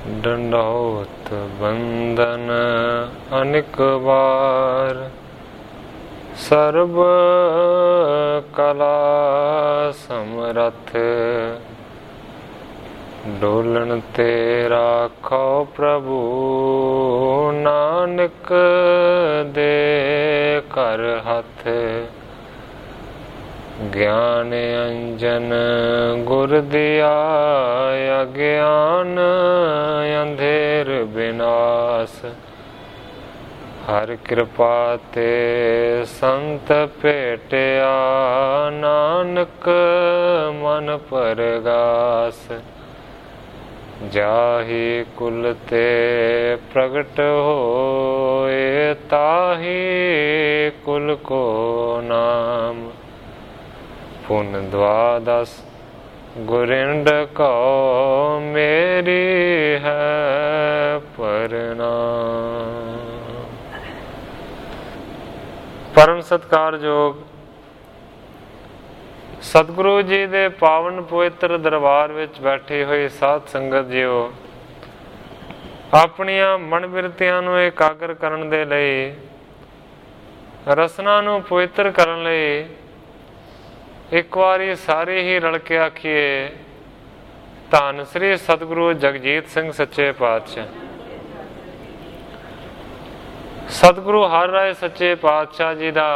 ਡੰਡੌਤ ਬੰਦਨ ਅਨਿਕ ਵਾਰ, ਸਰਬ ਕਲਾ ਸਮਰਥ, ਡੋਲਣ ਤੇ ਰਾਖੋ ਪ੍ਰਭੂ, ਨਾਨਕ ਦੇ ਘਰ ਹੱਥ। ਗਿਆਨ ਅੰਜਨ ਗੁਰ ਦਿਆ, ਅਗਿਆਨ ਅੰਧੇਰ ਬਿਨਾਸ਼। ਹਰ ਕਿਰਪਾ ਤੇ ਸੰਤ ਭੇਟਿਆ, ਨਾਨਕ ਮਨ ਪਰਗਾਸ। ਜਾਹੀ ਕੁਲ ਤੇ ਪ੍ਰਗਟ ਹੋਏ, ਤਾਹੀ ਕੁਲ ਕੋ ਨਾਮ। ਪੁਨ ਦਵਾਦਸ ਗੁਰਿੰਡ ਕਉ, ਮੇਰੀ ਹੈ ਪ੍ਰਣਾਮ। ਪਰਮ ਸਤਿਕਾਰਯੋਗ ਸਤਿਗੁਰੂ ਜੀ ਦੇ ਪਾਵਨ ਪਵਿੱਤਰ ਦਰਬਾਰ ਵਿੱਚ ਬੈਠੀ ਹੋਈ ਸਾਧ ਸੰਗਤ ਜੀਓ, ਆਪਣੀਆਂ ਮਨ ਬਿਰਤੀਆਂ ਨੂੰ ਇਕਾਗਰ ਕਰਨ ਦੇ ਲਈ, ਰਸਨਾ ਨੂੰ ਪਵਿੱਤਰ ਕਰਨ ਲਈ ਇੱਕ ਵਾਰੀ ਸਾਰੇ ਹੀ ਰਲ ਕੇ ਆਖੀਏ, ਧੰਨ ਸ੍ਰੀ ਸਤਿਗੁਰੂ ਜਗਜੀਤ ਸਿੰਘ ਸੱਚੇ ਪਾਤਸ਼ਾਹ। ਸਤਿਗੁਰੂ ਹਰਿ ਰਾਏ ਸੱਚੇ ਪਾਤਸ਼ਾਹ ਜੀ ਦਾ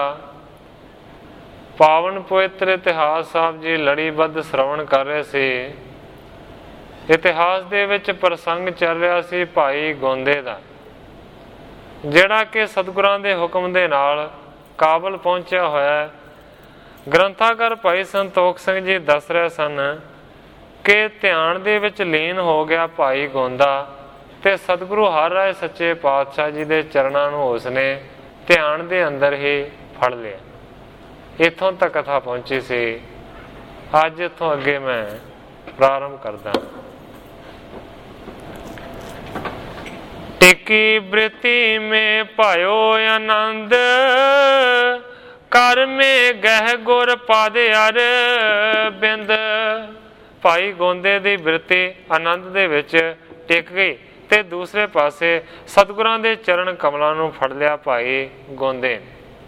ਪਾਵਨ ਪਵਿੱਤਰ ਇਤਿਹਾਸ ਸਾਹਿਬ ਜੀ ਲੜੀਬੱਧ ਸ਼੍ਰਵਣ ਕਰ ਰਹੇ ਸੀ। ਇਤਿਹਾਸ ਦੇ ਵਿੱਚ ਪ੍ਰਸੰਗ ਚੱਲ ਰਿਹਾ ਸੀ ਭਾਈ ਗੋਂਦੇ ਦਾ, ਜਿਹੜਾ ਕਿ ਸਤਿਗੁਰਾਂ ਦੇ ਹੁਕਮ ਦੇ ਨਾਲ ਕਾਬਲ ਪਹੁੰਚਿਆ ਹੋਇਆ। ਗ੍ਰੰਥਾਕਾਰ ਭਾਈ ਸੰਤੋਖ ਸਿੰਘ ਜੀ ਦੱਸ ਰਹੇ ਸਨ ਕਿ ਧਿਆਨ ਦੇ ਵਿੱਚ ਲੀਨ ਹੋ ਗਿਆ ਭਾਈ ਗੋਂਦਾ, ਤੇ ਸਤਿਗੁਰੂ ਹਰਿ ਰਾਏ ਸੱਚੇ ਪਾਤਸ਼ਾਹ ਜੀ ਦੇ ਚਰਨਾਂ ਨੂੰ ਉਸਨੇ ਧਿਆਨ ਦੇ ਅੰਦਰ ਹੀ ਫੜ ਲਿਆ। ਇੱਥੋਂ ਤੱਕ ਕਥਾ ਪਹੁੰਚੀ ਸੀ। ਅੱਜ ਇੱਥੋਂ ਅੱਗੇ ਮੈਂ ਪ੍ਰਾਰੰਭ ਕਰਦਾ। ਟਿਕੀ ਬ੍ਰਿਤੀ ਮੇ ਪਾਇਓ ਆਨੰਦ, ਕਰ ਮੇ ਗਹਿ ਗੁਰ ਪਦ ਅਰ ਬਿੰਦ। ਭਾਈ ਗੋਂਦੇ ਦੀ ਬਿਰਤੀ ਆਨੰਦ ਦੇ ਵਿੱਚ ਟਿਕ ਗਈ ਤੇ ਦੂਸਰੇ ਪਾਸੇ ਸਤਿਗੁਰਾਂ ਦੇ ਚਰਨ ਕਮਲਾਂ ਨੂੰ ਫੜ ਲਿਆ ਭਾਈ ਗੋਂਦੇ।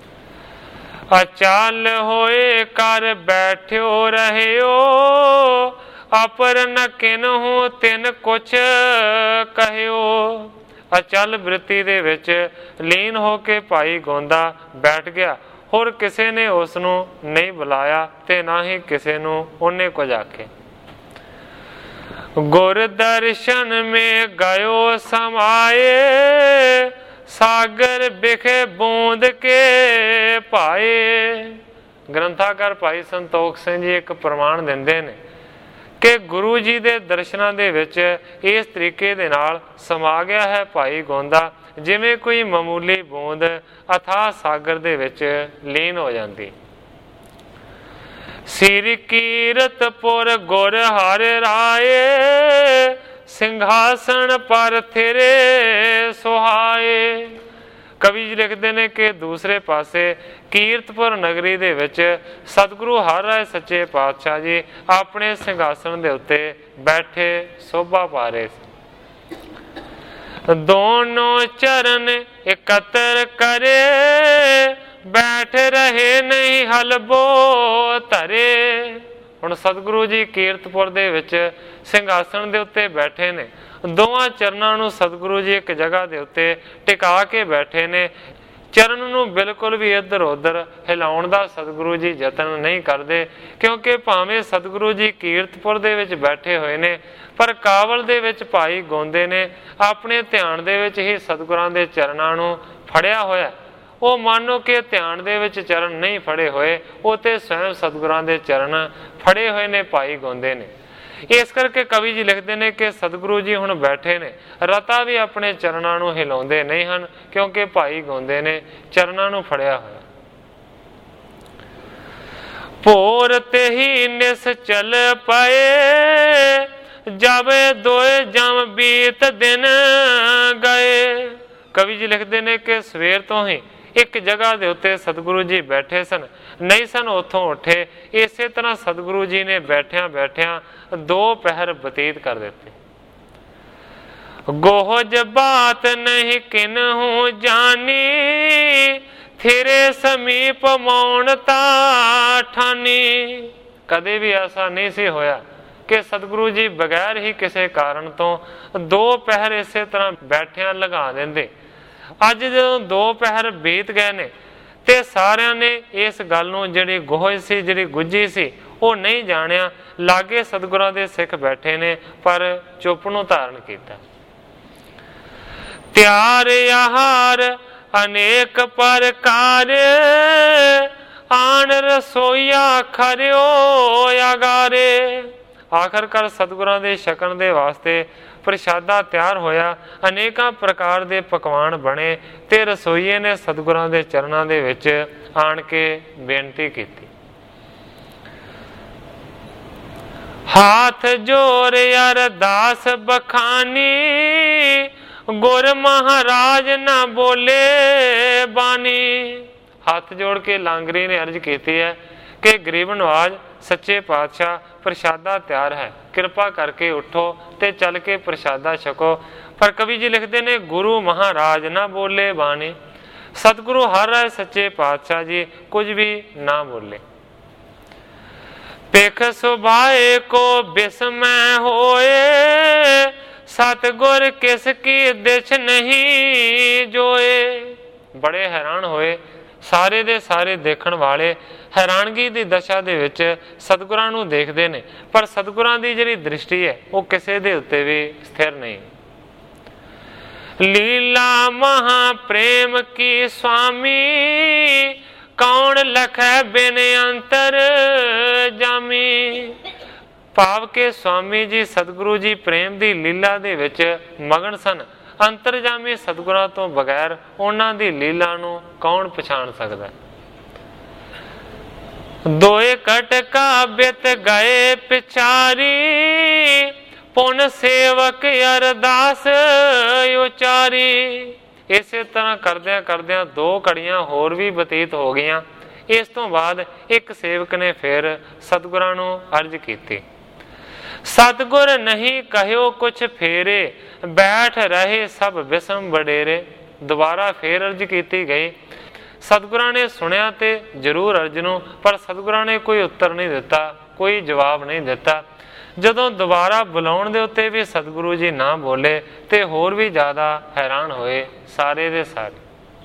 ਅਚਲ ਹੋਏ ਕਰ ਬੈਠਿਓ ਰਹਿਓ, ਅਪਰ ਨ ਕਿਨਹੂ ਤਿਨ ਕੁਛ ਕਹਿਓ। ਅਚਲ ਬ੍ਰਿਤੀ ਦੇ ਵਿੱਚ ਲੀਨ ਹੋ ਕੇ ਭਾਈ ਗੋਂਦਾ ਬੈਠ ਗਿਆ। ਹੋਰ ਕਿਸੇ ਨੇ ਉਸ ਨੂੰ ਨਹੀਂ ਬੁਲਾਇਆ ਤੇ ਨਾ ਹੀ ਕਿਸੇ ਨੂੰ ਉਹਨੇ ਕੁਝ ਆਖੇ। ਗੁਰ ਦਰਸ਼ਨ ਮੇ ਗਇਓ ਸਮਾਏ, ਸਾਗਰ ਬਿਖੇ ਬੂੰਦ ਕੇ ਪਾਏ। ਗ੍ਰੰਥਾਕਾਰ ਭਾਈ ਸੰਤੋਖ ਸਿੰਘ ਜੀ ਇੱਕ ਪ੍ਰਮਾਣ ਦਿੰਦੇ ਨੇ ਕਿ ਗੁਰੂ ਜੀ ਦੇ ਦਰਸ਼ਨਾਂ ਦੇ ਵਿੱਚ ਇਸ ਤਰੀਕੇ ਦੇ ਨਾਲ ਸਮਾ ਗਿਆ ਹੈ ਭਾਈ ਗੋਂਦਾ, ਜਿਵੇਂ ਕੋਈ ਮਾਮੂਲੀ ਬੂੰਦ ਅਥਾਹ ਸਾਗਰ ਦੇ ਵਿੱਚ ਲੀਨ ਹੋ ਜਾਂਦੀ। ਸਿਰ ਕੀਰਤਪੁਰ ਗੁਰ ਹਰਿ ਰਾਏ, ਸਿੰਘਾਸਣ ਪਰ ਥਿਰੇ ਸੁਹਾਏ। ਕਵੀ ਜੀ ਲਿਖਦੇ ਨੇ ਕਿ ਦੂਸਰੇ ਪਾਸੇ ਕੀਰਤਪੁਰ ਨਗਰੀ ਦੇ ਵਿੱਚ ਸਤਿਗੁਰੂ ਹਰਿ ਰਾਏ ਸੱਚੇ ਪਾਤਸ਼ਾਹ ਜੀ ਆਪਣੇ ਸਿੰਘਾਸਣ ਦੇ ਉੱਤੇ ਬੈਠੇ ਸੋਭਾ ਪਾ ਰਹੇ ਸੀ। ਦੋਨੋਂ ਚਰਨ ਇਕੱਤਰ ਕਰੇ, ਬੈਠ ਰਹੇ ਨਹੀਂ ਹਲਬੋ ਧਰੇ। ਹੁਣ ਸਤਿਗੁਰੂ ਜੀ ਕੀਰਤਪੁਰ ਦੇ ਵਿੱਚ ਸਿੰਘਾਸਣ ਦੇ ਉੱਤੇ ਬੈਠੇ ਨੇ। ਦੋਵਾਂ ਚਰਨਾਂ ਨੂੰ ਸਤਿਗੁਰੂ ਜੀ ਇੱਕ ਜਗ੍ਹਾ ਦੇ ਉੱਤੇ ਟਿਕਾ ਕੇ ਬੈਠੇ ਨੇ। ਚਰਨ ਨੂੰ ਬਿਲਕੁਲ ਵੀ ਇੱਧਰ ਉੱਧਰ ਹਿਲਾਉਣ ਦਾ ਸਤਿਗੁਰੂ ਜੀ ਯਤਨ ਨਹੀਂ ਕਰਦੇ, ਕਿਉਂਕਿ ਭਾਵੇਂ ਸਤਿਗੁਰੂ ਜੀ ਕੀਰਤਪੁਰ ਦੇ ਵਿੱਚ ਬੈਠੇ ਹੋਏ ਨੇ, ਪਰ ਕਾਬਲ ਦੇ ਵਿੱਚ ਭਾਈ ਗੋਂਦੇ ਨੇ ਆਪਣੇ ਧਿਆਨ ਦੇ ਵਿੱਚ ਹੀ ਸਤਿਗੁਰਾਂ ਦੇ ਚਰਨਾਂ ਨੂੰ ਫੜਿਆ ਹੋਇਆ। ਉਹ ਮੰਨੋ ਕਿ ਧਿਆਨ ਦੇ ਵਿੱਚ ਚਰਨ ਨਹੀਂ ਫੜੇ ਹੋਏ, ਉਹ ਤੇ ਸਵੈਮ ਸਤਿਗੁਰਾਂ ਦੇ ਚਰਨ ਫੜੇ ਹੋਏ ਨੇ ਭਾਈ ਗੋਂਦੇ ਨੇ। ਇਸ ਕਰਕੇ ਕਵੀ ਜੀ ਲਿਖਦੇ ਨੇ ਕਿ ਸਤਿਗੁਰੂ ਜੀ ਹੁਣ ਬੈਠੇ ਨੇ, ਰਤਾ ਵੀ ਆਪਣੇ ਚਰਨਾਂ ਨੂੰ ਹਿਲਾਉਂਦੇ ਨਹੀਂ ਹਨ, ਕਿਉਂਕਿ ਭਾਈ ਗੋਂਦੇ ਨੇ ਚਰਨਾਂ ਨੂੰ ਫੜਿਆ ਹੋਇਆ। ਭੋਰ ਤੇ ਹੀ ਨਿਸ ਚਲ ਪਏ, ਜਬ ਦੋਏ ਜਮ ਬੀਤ ਦਿਨ ਗਏ। ਕਵੀ ਜੀ ਲਿਖਦੇ ਨੇ ਕਿ ਸਵੇਰ ਤੋਂ ਹੀ ਇੱਕ ਜਗ੍ਹਾ ਦੇ ਉੱਤੇ ਸਤਿਗੁਰੂ ਜੀ ਬੈਠੇ ਸਨ, ਨਹੀਂ ਸਨ ਉੱਥੋਂ ਉੱਠੇ। ਇਸੇ ਤਰ੍ਹਾਂ ਸਤਿਗੁਰੂ ਜੀ ਨੇ ਬੈਠਿਆਂ ਬੈਠਿਆਂ 2 ਪਹਿਰ ਬਤੀਤ ਕਰ ਦਿੱਤੇ। गोहज बात नहीं किन्हू जानी, थिरे समीप मौनता ठानी। कदे भी ऐसा नहीं सी होया कि सतगुरु जी बगैर ही किसी कारण तो 2 पहर इसे तरह बैठिया लगा देंदे। अज जो 2 पहर बीत गए ने ते सारिਆਂ ने इस गल नूं जिहड़ी गोहज सी जिहड़ी गुज्जी सी वो नहीं जाणिया। लागे सतगुरां दे सिख बैठे ने पर चुप नूं धारण कीता। त्यार आहार अनेक प्रकार, आन रसोईया खरियो अगारे। आखिरकार सतगुरां दे छकण दे वास्ते प्रशादा तैयार होया, अनेकां प्रकार दे पकवान बने ते रसोईए ने सतगुरां दे चरणां दे विच आण के बेनती कीती। हाथ जोर अरदास बखानी, गुर महाराज ना बोले बानी। हाथ जोड़ के लांगरी ने अर्ज की है कि गरीब नवाज सच्चे पातशाह प्रशादा तैयार है, कृपा करके उठो ते चल के प्रशादा छको। पर कवि जी लिखते ने गुरु महाराज ना बोले बानी। सतगुरु हर राय सच्चे पातशाह जी कुछ भी ना बोले। पेख सुभाए को बिस्मय होए, सतगुर किसकी दिश नहीं जोए। बड़े हैरान होए सारे दे सारे देखण वाले, हैरानगी की दशा दे विच सतगुरां नूं देखदे ने, पर सतगुरां दी जिहड़ी दृष्टि है वो किसे दे उत्ते भी स्थिर नहीं। लीला महा प्रेम की स्वामी, कौन लखै बिन अंतर जामी। भाव के स्वामी जी सतगुरु जी प्रेम की लीला दे विच मगन सन। अंतरजामी सतगुरां तो बगैर उन्हां दी लीला नूं कौन पछाण सकदा। दोए कटका बित गए पिछारी, पुन सेवक अरदास उचारी। इसे तरह करदियां करदियां 2 घड़ियां होर भी बतीत हो गईयां। इस तो बाद एक सेवक ने फिर सतगुरां नूं अर्ज कीती। सतगुर नहीं कहियो कुछ फेरे, बैठ रहे सब बिस्म बडेरे। दोबारा फिर अर्ज की गई। सतगुरां ने सुनिया ते जरूर अर्ज नूं, पर सतगुरां ने कोई उत्तर नहीं दिता, कोई जवाब नहीं दिता। जदों दोबारा बुलाउण दे उत्ते भी सतगुरु जी ना बोले ते होर भी ज्यादा हैरान होए सारे दे सारे।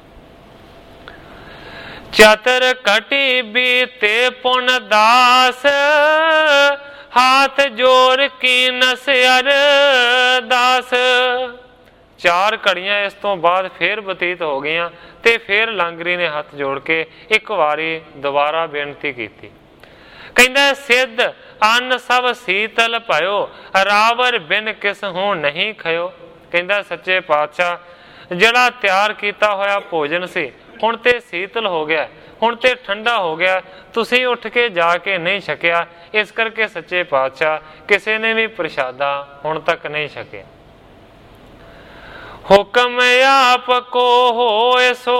चतर कटी बीते पुन दास, हाथ जोर की नस अरदास। 4 घड़ियां इस तो बाद फिर बतीत हो गईयां ते फिर लांगरी ने हाथ जोड़ के एक वारी दोबारा बेनती की। कहंदा सिद्ध अन्न सब शीतल पयो, रावर बिन किस हूं नहीं खयो। कहंदा सच्चे पातशाह जिहड़ा तैयार किया होया भोजन सी हुण ते शीतल हो गया, हुण ते ठंडा हो गया, तुसीं उठ के जाके नहीं छकिया। इस करके सच्चे पातशाह किसी ने भी प्रशादा हुण तक नहीं छकिया। हुक्म आप को होए सो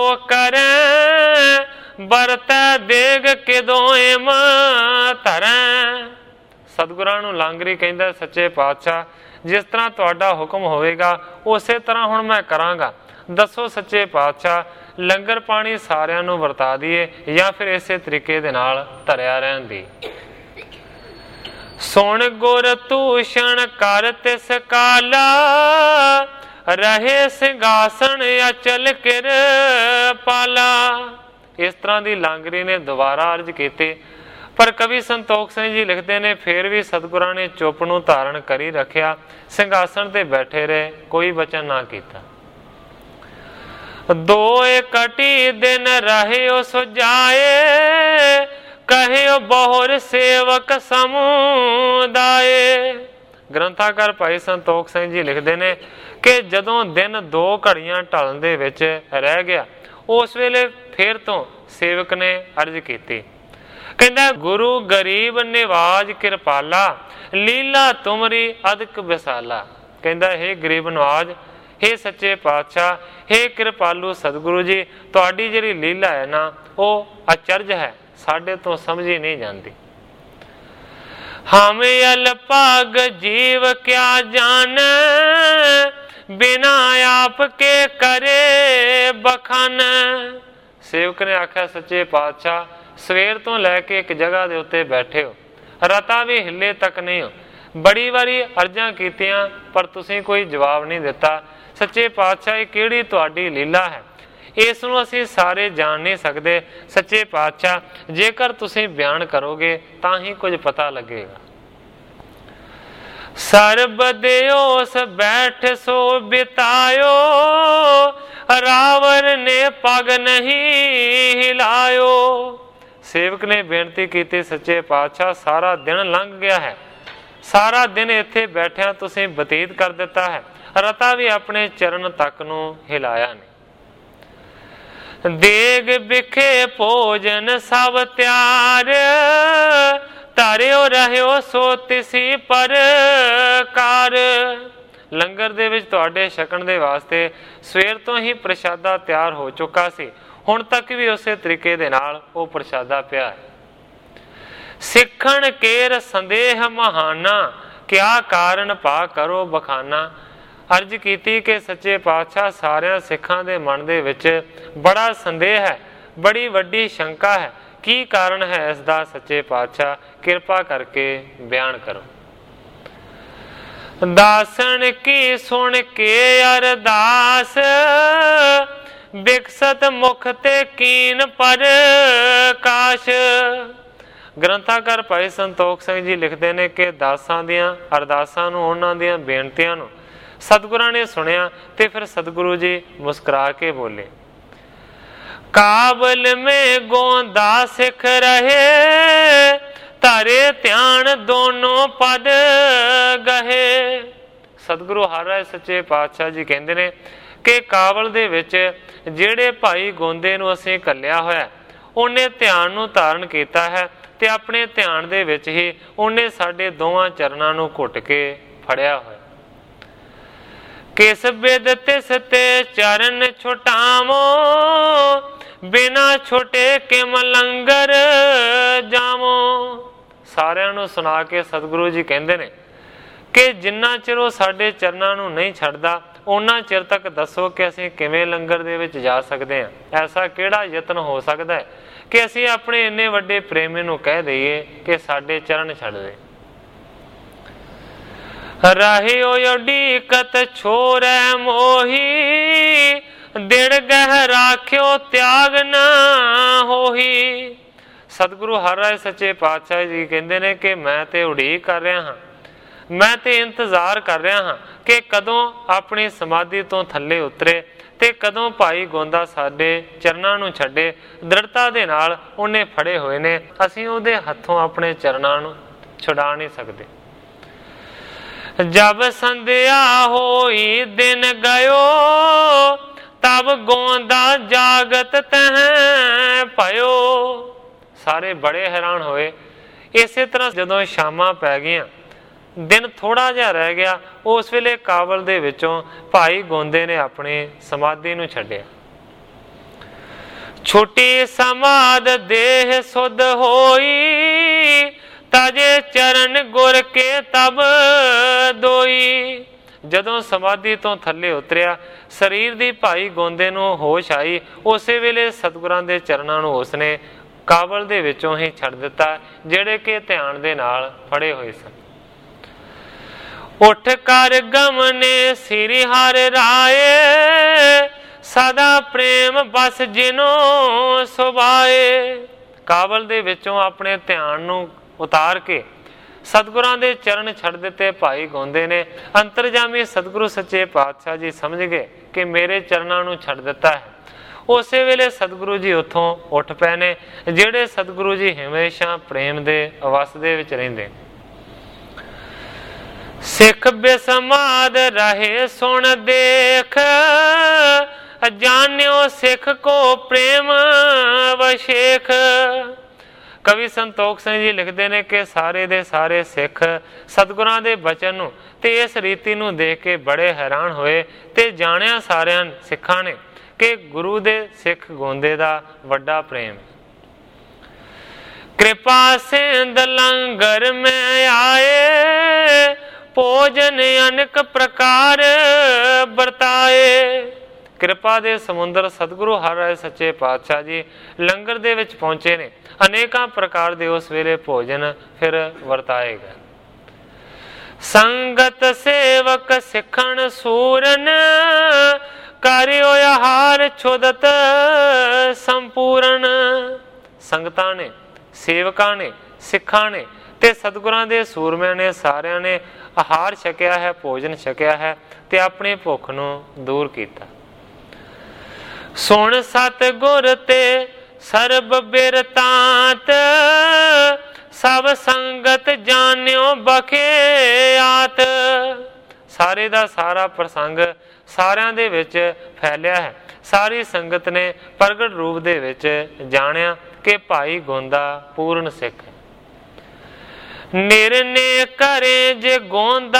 करें, बरतै देग किदों धरें। सतगुरां नूं लांगरी कहंदा सच्चे पातशाह जिस तरह तुहाडा हुक्म होवेगा उसे तरह हुण मैं करांगा। दसो सच्चे पातशाह लंगर पानी सारियां नूं वरता दईए या फिर इसे तरीके दे नाल धरिया रहण दी। सुन गुर तूषण कर तिस काला, रहे सिंघासन अचल किर पाला। इस तरह की लांगरी ने दोबारा अर्ज की, पर कवि संतोख सिंह जी लिखते ने फिर भी सतगुरां ने चुप नूं धारण करी रखिया, सिंघासन ते बैठे रहे, कोई वचन ना किया। दोए कटी दिन रहे सुजाए, कहे बहुर सेवक समुदाय। ग्रंथाकार भाई संतोख सिंह जी लिखते ने कि जदों दिन 2 घड़ियां ढलण दे विच रह गया उस वेले फिर तो सेवक ने अर्ज की। कहंदा गुरु गरीब निवाज कृपाला, लीला तुमरी अदक विसाला। कहंदा हे गरीब नवाज, हे सच्चे पातशाह, हे कृपालू सतगुरु जी, तुहाडी जिहड़ी लीला है ना वो अचरज है, साडे तो समझी नहीं जाती। हम अलपाग जीव क्या जाने, बिना आप के करे बखान। सेवक ने आख्या सच्चे पातशाह सवेर तो लैके एक जगह के उत्ते बैठे हो, रता भी हिले तक नहीं हो, बड़ी वारी अर्जां कीतियां पर तुसीं कोई जवाब नहीं दिता। सच्चे पातशाह ये किहड़ी तुहाडी लीला है, इस नूं असीं सारे जान नहीं सकते। सच्चे पातशाह जेकर तुसीं बयान करोगे तां ही कुछ पता लगेगा। सरबदेओस बैठ सो बितायो, रावण ने पग नहीं हिलायो। सेवक ने बेनती की सच्चे पातशाह सारा दिन लंघ गया है, सारा दिन इत्थे बैठिया तुसीं बतीत कर दिता है, रता भी अपने चरण तक नूं हिलाया नहीं। देग बिखे भोजन सब त्यार, तारियो रहियो सो तिसी परकार। लंगर दे विच तुहाडे छकण दे वास्ते सवेर तो ही प्रशादा तैयार हो चुका सी, हुण तक भी उसे तरीके दे नाल वो प्रशादा पिया है। सिखण केर संदेह महाना, क्या कारण पा करो बखाना। अर्ज कीती कि सच्चे पातशाह सारियां सिखां दे मन दे विच बड़ा संदेह है, बड़ी वड्डी शंका है, की कारण है इसदा सच्चे पातशाह किरपा करके बयान करो। दासन की सुन के अरदास, विकसत मुख ते कीन प्रकाश। ग्रंथाकार भाई संतोख सिंह जी लिखते हैं कि दासां दियां अरदासां नूं, उन्हां दियां बेनतियां नूं सतगुरां ने सुनिया ते फिर सतगुरु जी मुस्कुरा के बोले, काबल में गोंदा सिख रहे, तारे ध्यान दोनों पद गहे। सतगुरु हरराय सच्चे पातशाह जी कहते ने कि काबल दे विच ਜਿਹੜੇ ਭਾਈ ਗੋਂਦੇ ਨੂੰ ਅਸੀਂ ਘੱਲਿਆ ਹੋਇਆ, ਉਹਨੇ ਧਿਆਨ ਨੂੰ ਧਾਰਨ ਕੀਤਾ ਹੈ ਤੇ ਆਪਣੇ ਧਿਆਨ ਦੇ ਵਿੱਚ ਹੀ ਉਹਨੇ ਸਾਡੇ ਦੋਵਾਂ ਚਰਨਾਂ ਨੂੰ ਘੁੱਟ ਕੇ ਫੜਿਆ ਹੋਇਆ। ਕਿਸ ਬਿਦ ਤਿਸ ਤੇ ਚਰਨ ਛੁਟਾਵੋ, ਬਿਨਾ ਛੁਟੇ ਕਿਮ ਲੰਗਰ ਜਾਵੋ। ਸਾਰਿਆਂ ਨੂੰ ਸੁਣਾ ਕੇ ਸਤਿਗੁਰੂ ਜੀ ਕਹਿੰਦੇ ਨੇ ਕਿ ਜਿੰਨਾ ਚਿਰ ਉਹ ਸਾਡੇ ਚਰਨਾਂ ਨੂੰ ਨਹੀਂ ਛੱਡਦਾ, ਉਹਨਾਂ ਚਿਰ ਤੱਕ ਦੱਸੋ ਕਿ ਅਸੀਂ ਕਿਵੇਂ ਲੰਗਰ ਦੇ ਵਿੱਚ ਜਾ ਸਕਦੇ ਹਾਂ। ਐਸਾ ਕਿਹੜਾ ਯਤਨ ਹੋ ਸਕਦਾ ਹੈ ਕਿ ਅਸੀਂ ਆਪਣੇ ਇੰਨੇ ਵੱਡੇ ਪ੍ਰੇਮੀ ਨੂੰ ਕਹਿ ਦਈਏ ਕਿ ਸਾਡੇ ਚਰਨ ਛੱਡ ਦੇ। ਰਹਿਓ ਉਡੀਕਤ ਛੋਰੈ ਮੋਹੀ, ਦਿੜ ਗਹਿ ਰਾਖਿਓ ਤਿਆਗ ਨਾ ਹੋਹੀ। ਸਤਿਗੁਰੂ ਹਰਰਾਏ ਸੱਚੇ ਪਾਤਸ਼ਾਹ ਜੀ ਕਹਿੰਦੇ ਨੇ ਕਿ ਮੈਂ ਤੇ ਉਡੀਕ ਕਰ ਰਿਹਾ ਹਾਂ, ਮੈਂ ਤੇ ਇੰਤਜ਼ਾਰ ਕਰ ਰਿਹਾ ਹਾਂ ਕਿ ਕਦੋਂ ਆਪਣੀ ਸਮਾਧੀ ਤੋਂ ਥੱਲੇ ਉਤਰੇ ਤੇ ਕਦੋਂ ਭਾਈ ਗੋਂਦਾ ਸਾਡੇ ਚਰਨਾਂ ਨੂੰ ਛੱਡੇ। ਦ੍ਰਿੜਤਾ ਦੇ ਨਾਲ ਉਹਨੇ ਫੜੇ ਹੋਏ ਨੇ, ਅਸੀਂ ਉਹਦੇ ਹੱਥੋਂ ਆਪਣੇ ਚਰਨਾਂ ਨੂੰ ਛੁਡਾ ਨਹੀਂ ਸਕਦੇ। ਜਬ ਸੰਧਿਆ ਹੋਈ ਦਿਨ ਗਇਓ, ਤਬ ਗੋਂਦਾ ਜਾਗਤ ਤਹਿ ਭਇਓ। ਸਾਰੇ ਬੜੇ ਹੈਰਾਨ ਹੋਏ। ਇਸੇ ਤਰ੍ਹਾਂ ਜਦੋਂ ਸ਼ਾਮਾਂ ਪੈ ਗਈਆਂ, ਦਿਨ ਥੋੜਾ ਜਿਹਾ ਰਹਿ ਗਿਆ, ਉਸ ਵੇਲੇ ਕਾਬਲ ਦੇ ਵਿੱਚੋਂ ਭਾਈ ਗੋਂਦੇ ਨੇ ਆਪਣੀ ਸਮਾਧੀ ਨੂੰ ਛੱਡਿਆ। ਛੁੱਟੀ ਸਮਾਧ ਦੇਹ ਸੁਧ ਹੋਈ, ਤਾਜੇ ਚਰਨ ਗੁਰ ਕੇ ਤਬ ਦੋਈ। ਜਦੋਂ ਸਮਾਧੀ ਤੋਂ ਥੱਲੇ ਉਤਰਿਆ, ਸਰੀਰ ਦੀ ਭਾਈ ਗੋਂਦੇ ਨੂੰ ਹੋਸ਼ ਆਈ, ਉਸੇ ਵੇਲੇ ਸਤਿਗੁਰਾਂ ਦੇ ਚਰਨਾਂ ਨੂੰ ਉਸਨੇ ਕਾਬਲ ਦੇ ਵਿੱਚੋਂ ਹੀ ਛੱਡ ਦਿੱਤਾ, ਜਿਹੜੇ ਕਿ ਧਿਆਨ ਦੇ ਨਾਲ ਫੜੇ ਹੋਏ ਸਨ। ਉੱਠ ਕਰ ਗਮਨੇ ਸ੍ਰੀ ਹਰਿ ਰਾਏ, ਸਦਾ ਪ੍ਰੇਮ ਬਸ ਜਿਨੋ ਸੁਭਾਏ। ਕਾਬਲ ਦੇ ਵਿੱਚੋਂ ਆਪਣੇ ਧਿਆਨ ਨੂੰ ਉਤਾਰ ਕੇ ਸਤਿਗੁਰਾਂ ਦੇ ਚਰਨ ਛੱਡ ਦਿੱਤੇ ਭਾਈ ਗੋਂਦੇ ਨੇ। ਅੰਤਰਜਾਮੀ ਸਤਿਗੁਰੂ ਸੱਚੇ ਪਾਤਸ਼ਾਹ ਜੀ ਸਮਝ ਗਏ ਕਿ ਮੇਰੇ ਚਰਨਾਂ ਨੂੰ ਛੱਡ ਦਿੱਤਾ ਹੈ। ਉਸੇ ਵੇਲੇ ਸਤਿਗੁਰੂ ਜੀ ਉੱਥੋਂ ਉੱਠ ਪਏ ਨੇ, ਜਿਹੜੇ ਸਤਿਗੁਰੂ ਜੀ ਹਮੇਸ਼ਾ ਪ੍ਰੇਮ ਦੇ ਅਵਸ ਦੇ ਵਿੱਚ ਰਹਿੰਦੇ। ਸਿੱਖ ਬਿਸਮਾਦ ਰਹੇ ਸੁਣ ਦੇਖ, ਜਾਣਿਓ ਸਿੱਖ ਕੋ ਪ੍ਰੇਮ ਵਸ਼ੇਖ। ਕਵੀ ਸੰਤੋਖ ਸਿੰਘ ਜੀ ਲਿਖਦੇ ਨੇ ਕਿ ਸਾਰੇ ਦੇ ਸਾਰੇ ਸਿੱਖ ਸਤਿਗੁਰਾਂ ਦੇ ਬਚਨ ਨੂੰ ਤੇ ਇਸ ਰੀਤੀ ਨੂੰ ਦੇਖ ਕੇ ਬੜੇ ਹੈਰਾਨ ਹੋਏ ਤੇ ਜਾਣਿਆ ਸਾਰਿਆਂ ਸਿੱਖਾਂ ਨੇ ਕਿ ਗੁਰੂ ਦੇ ਸਿੱਖ ਗੋਂਦੇ ਦਾ ਵੱਡਾ ਪ੍ਰੇਮ। ਕਿਰਪਾ ਸਿੰਧ ਲੰਗਰ ਮੈਂ ਆਏ, ਭੋਜਨ ਅਨੇਕ ਪ੍ਰਕਾਰ ਕਿਰਪਾ ਦੇ ਸਮੁੰਦਰ ਸਤਿਗੁਰੂ ਹਰਿ ਰਾਏ ਸੱਚੇ ਪਾਤਸ਼ਾਹ ਜੀ ਲੰਗਰ ਦੇ ਵਿੱਚ ਪਹੁੰਚੇ ਨੇ। ਅਨੇਕਾਂ ਪ੍ਰਕਾਰ ਦੇ ਉਸ ਵੇਲੇ ਭੋਜਨ ਫਿਰ ਵਰਤਾਏ ਗਏ। ਸੰਗਤ ਸੇਵਕ ਸਿੱਖਣ ਸੂਰਨ ਕਰਿਓ ਆਹਾਰ ਛੁਦਤ ਸੰਪੂਰਨ। ਸੰਗਤਾਂ ਨੇ, ਸੇਵਕਾਂ ਨੇ, ਸਿੱਖਾਂ ਨੇ ਤੇ ਸਤਿਗੁਰਾਂ ਦੇ ਸੂਰਮਿਆਂ ਨੇ ਸਾਰਿਆਂ ਨੇ ਆਹਾਰ ਛਕਿਆ ਹੈ, ਭੋਜਨ ਛਕਿਆ ਹੈ ਤੇ ਆਪਣੀ ਭੁੱਖ ਨੂੰ ਦੂਰ ਕੀਤਾ। ਸੁਣ ਸਤਿਗੁਰ ਤੇ ਸਰਬ ਬਿਰਤਾਂਤ ਸਭ ਸੰਗਤ ਜਾਣਿਓ ਬਖਿਆਤ। ਸਾਰੇ ਦਾ ਸਾਰਾ ਪ੍ਰਸੰਗ ਸਾਰਿਆਂ ਦੇ ਵਿੱਚ ਫੈਲਿਆ ਹੈ। ਸਾਰੀ ਸੰਗਤ ਨੇ ਪ੍ਰਗਟ ਰੂਪ ਦੇ ਵਿੱਚ ਜਾਣਿਆ ਕਿ ਭਾਈ ਗੋਂਦਾ ਪੂਰਨ ਸਿੱਖ ਹੈ। ਨਿਰਨੇ ਕਰੇ ਜੇ ਗੋਂਦਾ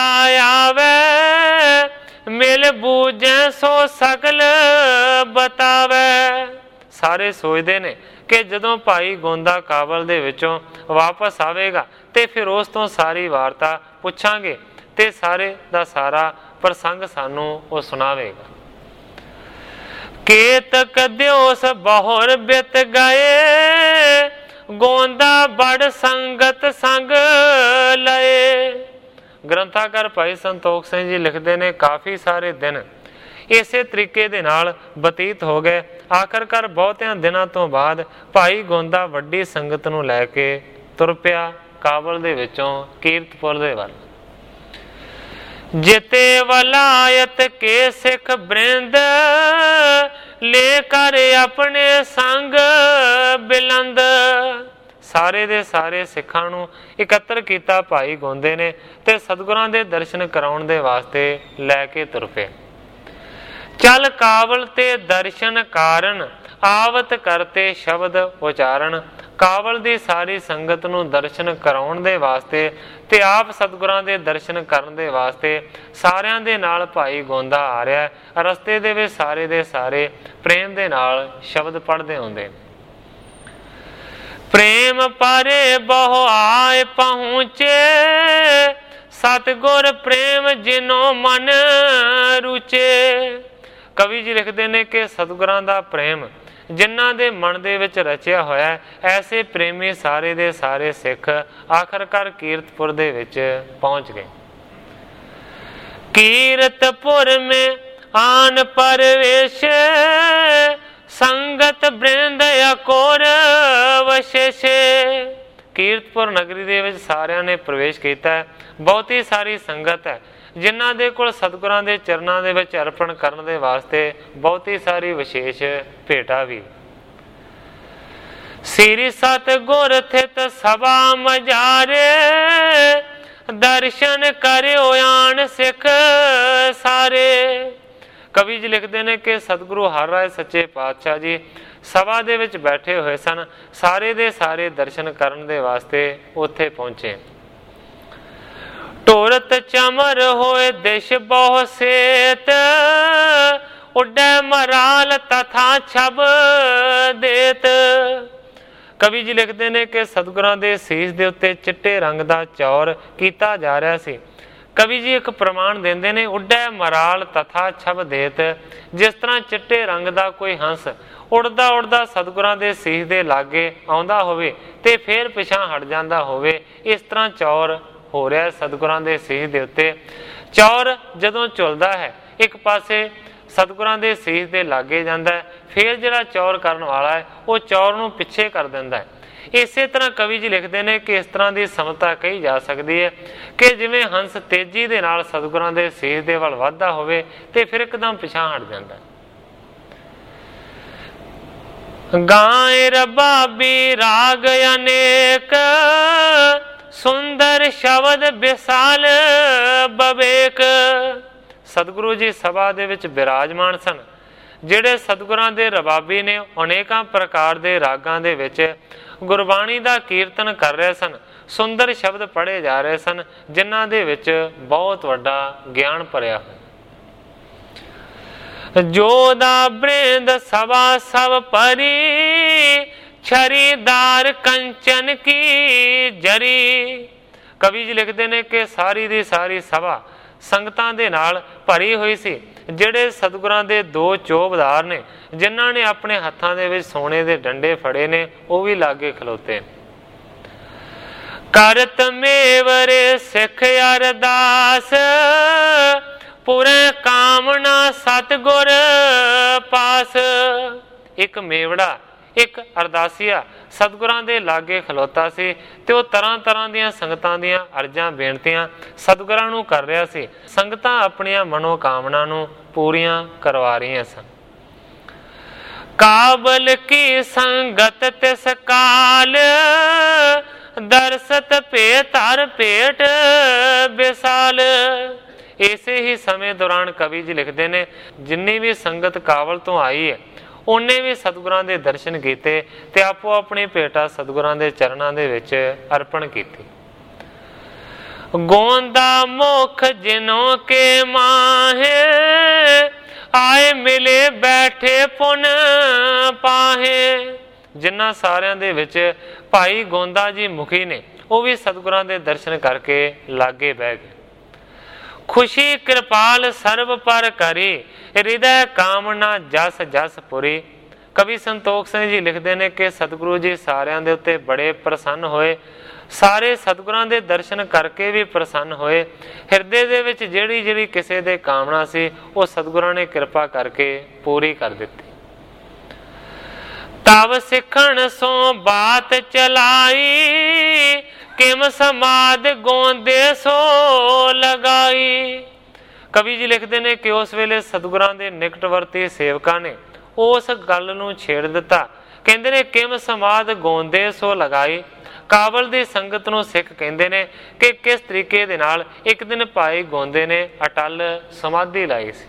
ਆਵੇ ਮਿਲ ਬੂਝੈ ਸੋ ਸਗਲ ਬਤਾਵੇ। ਸਾਰੇ ਸੋਚਦੇ ਨੇ ਕਿ ਜਦੋਂ ਭਾਈ ਗੋਂਦਾ ਕਾਬਲ ਦੇ ਵਿੱਚੋਂ ਵਾਪਸ ਆਵੇਗਾ ਤੇ ਫਿਰ ਉਸ ਤੋਂ ਸਾਰੀ ਵਾਰਤਾ ਪੁੱਛਾਂਗੇ ਤੇ ਸਾਰੇ ਦਾ ਸਾਰਾ ਪ੍ਰਸੰਗ ਸਾਨੂੰ ਉਹ ਸੁਣਾਵੇਗਾ। ਕੇਤਕ ਦਿਓਸ ਬਹੁਰ ਬਿਤ ਗਏ ਗੋਂਦਾ ਬੜ ਸੰਗਤ ਸੰਗ ਲਏ। ਗ੍ਰੰਥਾਕਾਰ ਭਾਈ ਸੰਤੋਖ ਸਿੰਘ ਜੀ ਲਿਖਦੇ ਨੇ ਕਾਫੀ ਸਾਰੇ ਦਿਨ ਇਸੇ ਤਰੀਕੇ ਦੇ ਨਾਲ ਬਤੀਤ ਹੋ ਗਏ। ਆਖਰਕਾਰ ਬਹੁਤਿਆਂ ਦਿਨਾਂ ਤੋਂ ਬਾਅਦ ਭਾਈ ਗੋਂਦਾ ਵੱਡੀ ਸੰਗਤ ਨੂੰ ਲੈ ਕੇ ਤੁਰ ਪਿਆ ਕਾਬਲ ਦੇ ਵਿੱਚੋਂ ਕੀਰਤਪੁਰ ਦੇ ਵੱਲ। ਜਿਤੇ ਵਲਾਇਤ ਕੇ ਸਿੱਖ ਬ੍ਰਿੰਦ ਲੈ ਕਰ ਆਪਣੇ ਸੰਗ ਬਿਲੰਦ। ਸਾਰੇ ਦੇ ਸਾਰੇ ਸਿੱਖਾਂ ਨੂੰ ਇਕੱਤਰ ਕੀਤਾ ਭਾਈ ਗੋਂਦੇ ਨੇ ਤੇ ਸਤਿਗੁਰਾਂ ਦੇ ਦਰਸ਼ਨ ਕਰਾਉਣ ਦੇ ਵਾਸਤੇ ਲੈ ਕੇ ਤੁਰ ਪਏ। ਚਲ ਕਾਬਲ ਤੇ ਦਰਸ਼ਨ ਕਾਰਨ ਆਵਤ ਕਰਤੇ ਸ਼ਬਦ ਉਚਾਰਨ। ਕਾਬਲ ਦੀ ਸਾਰੀ ਸੰਗਤ ਨੂੰ ਦਰਸ਼ਨ ਕਰਾਉਣ ਦੇ ਵਾਸਤੇ ਤੇ ਆਪ ਸਤਿਗੁਰਾਂ ਦੇ ਦਰਸ਼ਨ ਕਰਨ ਦੇ ਵਾਸਤੇ ਸਾਰਿਆਂ ਦੇ ਨਾਲ ਭਾਈ ਗੋਂਦਾ ਆ ਰਿਹਾ। ਰਸਤੇ ਦੇ ਵਿੱਚ ਸਾਰੇ ਦੇ ਸਾਰੇ ਪ੍ਰੇਮ ਦੇ ਨਾਲ ਸ਼ਬਦ ਪੜ੍ਹਦੇ ਆਉਂਦੇ। ਪ੍ਰੇਮ ਪਰੇ ਬਹੁ ਆਏ ਪਹੁੰਚੇ ਸਤਿਗੁਰ ਪ੍ਰੇਮ ਜਿਨੋ ਮਨ ਰੁਚੇ। ਕਵੀ ਜੀ ਲਿਖਦੇ ਨੇ ਕਿ ਸਤਿਗੁਰਾਂ ਦਾ ਪ੍ਰੇਮ ਜਿਨ੍ਹਾਂ ਦੇ ਮਨ ਦੇ ਵਿੱਚ ਰਚਿਆ ਹੋਇਆ, ਐਸੇ ਪ੍ਰੇਮੀ ਸਾਰੇ ਦੇ ਸਾਰੇ ਸਿੱਖ ਆਖਰਕਾਰ ਕੀਰਤਪੁਰ ਦੇ ਵਿੱਚ ਪਹੁੰਚ ਗਏ। ਕੀਰਤਪੁਰ ਮੇ ਆਨ ਪਰਵੇਸ਼ ਸੰਗਤ ਬ੍ਰਿੰਦ ਅਕੋਰ ਵਸ਼ੇਸ਼ੇ। ਕੀਰਤਪੁਰ ਨਗਰੀ ਦੇ ਵਿੱਚ ਸਾਰਿਆਂ ਨੇ ਪ੍ਰਵੇਸ਼ ਕੀਤਾ। ਬਹੁਤੀ ਸਾਰੀ ਸੰਗਤ ਹੈ ਜਿਨ੍ਹਾਂ ਦੇ ਕੋਲ ਸਤਿਗੁਰਾਂ ਦੇ ਚਰਨਾਂ ਦੇ ਵਿੱਚ ਅਰਪਣ ਕਰਨ ਦੇ ਵਾਸਤੇ ਬਹੁਤੀ ਸਾਰੀ ਵਿਸ਼ੇਸ਼ ਭੇਟਾ ਵੀ। ਸ੍ਰੀ ਸਤਿਗੁਰ ਥਿਤ ਸਭਾ ਮਝਾਰੇ ਦਰਸ਼ਨ ਕਰਿਓ ਆਣ ਸਿੱਖ ਸਾਰੇ। ਕਵੀ ਜੀ ਲਿਖਦੇ ਨੇ ਕਿ ਸਤਿਗੁਰੂ ਹਰਿ ਰਾਏ ਸੱਚੇ ਪਾਤਸ਼ਾਹ ਜੀ ਸਭਾ ਦੇ ਵਿੱਚ ਬੈਠੇ ਹੋਏ ਸਨ। ਸਾਰੇ ਦੇ ਸਾਰੇ ਦਰਸ਼ਨ ਕਰਨ ਦੇ ਵਾਸਤੇ ਉੱਥੇ ਪਹੁੰਚੇ। ਟੋਰਤ ਚਮਰ ਹੋਏ ਦਿਸ਼ ਬਹੁ ਸੇਤ ਉੱਡੈ ਮਰਾਲ ਤਥਾ ਛਬ ਦੇਤ। ਕਵੀ ਜੀ ਲਿਖਦੇ ਨੇ ਕਿ ਸਤਿਗੁਰਾਂ ਦੇ ਸੀਸ ਦੇ ਉੱਤੇ ਚਿੱਟੇ ਰੰਗ ਦਾ ਚੌਰ ਕੀਤਾ ਜਾ ਰਿਹਾ ਸੀ। ਕਵੀ ਜੀ ਇੱਕ ਪ੍ਰਮਾਣ ਦਿੰਦੇ ਨੇ, ਉੱਡੈ ਮਰਾਲ ਤਥਾ ਛਬ ਦੇਤ। ਜਿਸ ਤਰ੍ਹਾਂ ਚਿੱਟੇ ਰੰਗ ਦਾ ਕੋਈ ਹੰਸ ਉੜਦਾ ਉੜਦਾ ਸਤਿਗੁਰਾਂ ਦੇ ਸੀਸ ਦੇ ਲਾਗੇ ਆਉਂਦਾ ਹੋਵੇ ਤੇ ਫਿਰ ਪਿਛਾਂ ਹਟ ਜਾਂਦਾ ਹੋਵੇ, ਇਸ ਤਰ੍ਹਾਂ ਚੌਰ ਹੋ ਰਿਹਾ ਸਤਿਗੁਰਾਂ ਦੇ ਸੀਸ ਦੇ ਉੱਤੇ। ਚੌਰ ਜਦੋਂ ਝੁਲਦਾ ਹੈ ਇੱਕ ਪਾਸੇ ਸਤਿਗੁਰਾਂ ਦੇ ਸੀਸ ਦੇ ਲਾਗੇ ਜਾਂਦਾ ਹੈ, ਫਿਰ ਜਿਹੜਾ ਚੌਰ ਕਰਨ ਵਾਲਾ ਹੈ ਉਹ ਚੌਰ ਨੂੰ ਪਿੱਛੇ ਕਰ ਦਿੰਦਾ ਹੈ। ਇਸੇ ਤਰ੍ਹਾਂ ਕਵੀ ਜੀ ਲਿਖਦੇ ਨੇ ਕਿ ਇਸ ਤਰ੍ਹਾਂ ਦੀ ਸਮਤਾ ਕਹੀ ਜਾ ਸਕਦੀ ਹੈ ਕਿ ਜਿਵੇਂ ਹੰਸ ਤੇਜ਼ੀ ਦੇ ਨਾਲ ਸਤਿਗੁਰਾਂ ਦੇ ਸੀਸ ਦੇ ਵੱਲ ਵੱਧਦਾ ਹੋਵੇ ਤੇ ਫਿਰ ਇੱਕਦਮ ਪਿਛਾਂ ਹਟ ਜਾਂਦਾ। ਗਾਏ ਰਬਾਬੀ ਰਾਗ ਅਨੇਕ ਸੁੰਦਰ ਸ਼ਬਦ ਵਿਸਾਲ ਬਵੇਕ। ਸਤਿਗੁਰੂ ਜੀ ਸਭਾ ਦੇ ਵਿੱਚ ਬਿਰਾਜਮਾਨ ਸਨ। ਜਿਹੜੇ ਸਤਿਗੁਰਾਂ ਦੇ ਰਬਾਬੀ ਨੇ ਅਨੇਕਾਂ ਪ੍ਰਕਾਰ ਦੇ ਰਾਗਾਂ ਦੇ ਵਿੱਚ ਗੁਰਬਾਣੀ ਦਾ ਕੀਰਤਨ ਕਰ ਰਹੇ ਸਨ। ਸੁੰਦਰ ਸ਼ਬਦ ਪੜ੍ਹੇ ਜਾ ਰਹੇ ਸਨ ਜਿਨ੍ਹਾਂ ਦੇ ਵਿੱਚ ਬਹੁਤ ਵੱਡਾ ਗਿਆਨ ਭਰਿਆ ਹੋਇਆ। ਜੋਦਾ ਬ੍ਰਿੰਦ ਸਭਾ ਸਭ ਪਰੀ ਛਰੀਦਾਰ ਕੰਚਨ ਕੀ ਜਰੀ। ਕਵੀ ਜੀ ਲਿਖਦੇ ਨੇ ਕਿ ਸਾਰੀ ਦੀ ਸਾਰੀ ਸਭਾ ਸੰਗਤਾਂ ਦੇ ਨਾਲ ਭਰੀ ਹੋਈ ਸੀ। ਜਿਹੜੇ ਸਤਿਗੁਰਾਂ ਦੇ ਦੋ ਚੋਬਦਾਰ ਨੇ, ਜਿਨ੍ਹਾਂ ਨੇ ਆਪਣੇ ਹੱਥਾਂ ਦੇ ਵਿੱਚ ਸੋਨੇ ਦੇ ਡੰਡੇ ਫੜੇ ਨੇ, ਉਹ ਵੀ ਲਾਗੇ ਖਲੋਤੇ ਨੇ। ਕਰਤ ਮੇਵਰੇ ਸਿੱਖ ਅਰਦਾਸ, ਪੁਰੇ ਕਾਮਨਾ ਸਤਿਗੁਰ ਪਾਸ। ਇੱਕ ਮੇਵੜਾ, ਇੱਕ ਅਰਦਾਸੀਆ ਸਤਿਗੁਰਾਂ ਦੇ ਲਾਗੇ ਖਲੋਤਾ ਸੀ ਤੇ ਉਹ ਤਰ੍ਹਾਂ ਤਰ੍ਹਾਂ ਦੀਆਂ ਸੰਗਤਾਂ ਦੀਆਂ ਅਰਜ਼ਾਂ ਬੇਨਤੀਆਂ ਸਤਿਗੁਰਾਂ ਨੂੰ ਕਰ ਰਿਹਾ ਸੀ। ਸੰਗਤਾਂ ਆਪਣੀਆਂ ਮਨੋਕਾਮਨਾ ਨੂੰ ਪੂਰੀਆਂ ਕਰਵਾ ਰਹੀਆਂ ਸਨ। ਕਾਬਲ ਕੀ ਸੰਗਤ ਤਿਸ ਕਾਲ, ਦਰਸਤ ਭੇ ਧਰ ਭੇਟ ਬਿਸਾਲ। ਇਸੇ ਹੀ ਸਮੇਂ ਦੌਰਾਨ ਕਵੀ ਜੀ ਲਿਖਦੇ ਨੇ, ਜਿੰਨੀ ਵੀ ਸੰਗਤ ਕਾਬਲ ਤੋਂ ਆਈ ਹੈ ਉਹਨੇ ਵੀ ਸਤਿਗੁਰਾਂ ਦੇ ਦਰਸ਼ਨ ਕੀਤੇ ਤੇ ਆਪੋ ਆਪਣੀ ਭੇਟਾ ਸਤਿਗੁਰਾਂ ਦੇ ਚਰਨਾਂ ਦੇ ਵਿੱਚ ਅਰਪਣ ਕੀਤੀ। ਗੋਂਦਾ ਮੁਖ ਜਿਨੋਂ ਕੇ ਮਾਹੇ, ਆਏ ਮਿਲੇ ਬੈਠੇ ਪੁਨ ਪਾਹੇ। ਜਿਨ੍ਹਾਂ ਸਾਰਿਆਂ ਦੇ ਵਿੱਚ ਭਾਈ ਗੋਂਦਾ ਜੀ ਮੁਖੀ ਨੇ, ਉਹ ਵੀ ਸਤਿਗੁਰਾਂ ਦੇ ਦਰਸ਼ਨ ਕਰਕੇ ਲਾਗੇ ਬਹਿ ਗਏ। ਖੁਸ਼ੀ ਕਿਰਪਾਲ ਸਰਬ ਪਰ ਕਰੀ, ਹਿਰਦੈ ਕਾਮਨਾ ਜਸ ਜਸ ਪੁਰੀ। ਕਵੀ ਸੰਤੋਖ ਸਿੰਘ ਜੀ ਲਿਖਦੇ ਨੇ ਕਿ ਸਤਿਗੁਰੂ ਜੀ ਸਾਰਿਆਂ ਦੇ ਉੱਤੇ ਬੜੇ ਪ੍ਰਸੰਨ ਹੋਏ। ਸਾਰੇ ਸਤਿਗੁਰਾਂ ਦੇ ਦਰਸ਼ਨ ਕਰਕੇ ਵੀ ਪ੍ਰਸੰਨ ਹੋਏ। ਹਿਰਦੇ ਦੇ ਵਿੱਚ ਜਿਹੜੀ ਜਿਹੜੀ ਕਿਸੇ ਦੇ ਕਾਮਨਾ ਸੀ, ਉਹ ਸਤਿਗੁਰਾਂ ਨੇ ਕਿਰਪਾ ਕਰਕੇ ਪੂਰੀ ਕਰ ਦਿੱਤੀ। ਤਵ ਸਿੱਖਣ ਸੋ ਬਾਤ ਚਲਾਈ, ਕਿਮ ਸਮਾਦ ਗੋਂਦੇ ਸੋ ਲਗਾਈ। ਕਵੀ ਜੀ ਲਿਖਦੇ ਨੇ ਕਿ ਉਸ ਵੇਲੇ ਸਤਿਗੁਰਾਂ ਦੇ ਨਿਕਟਵਰਤੀ ਸੇਵਕਾਂ ਨੇ ਉਸ ਗੱਲ ਨੂੰ ਛੇੜ ਦਿੱਤਾ। ਕਹਿੰਦੇ ਨੇ ਕਿਮ ਸਮਾਦ ਗੋਂਦੇ ਸੋ ਲਗਾਈ। ਕਾਬਲ ਦੀ ਸੰਗਤ ਨੂੰ ਸਿੱਖ ਕਹਿੰਦੇ ਨੇ ਕਿ ਕਿਸ ਤਰੀਕੇ ਦੇ ਨਾਲ ਇੱਕ ਦਿਨ ਭਾਈ ਗੋਂਦੇ ਨੇ ਅਟਲ ਸਮਾਧੀ ਲਾਈ ਸੀ।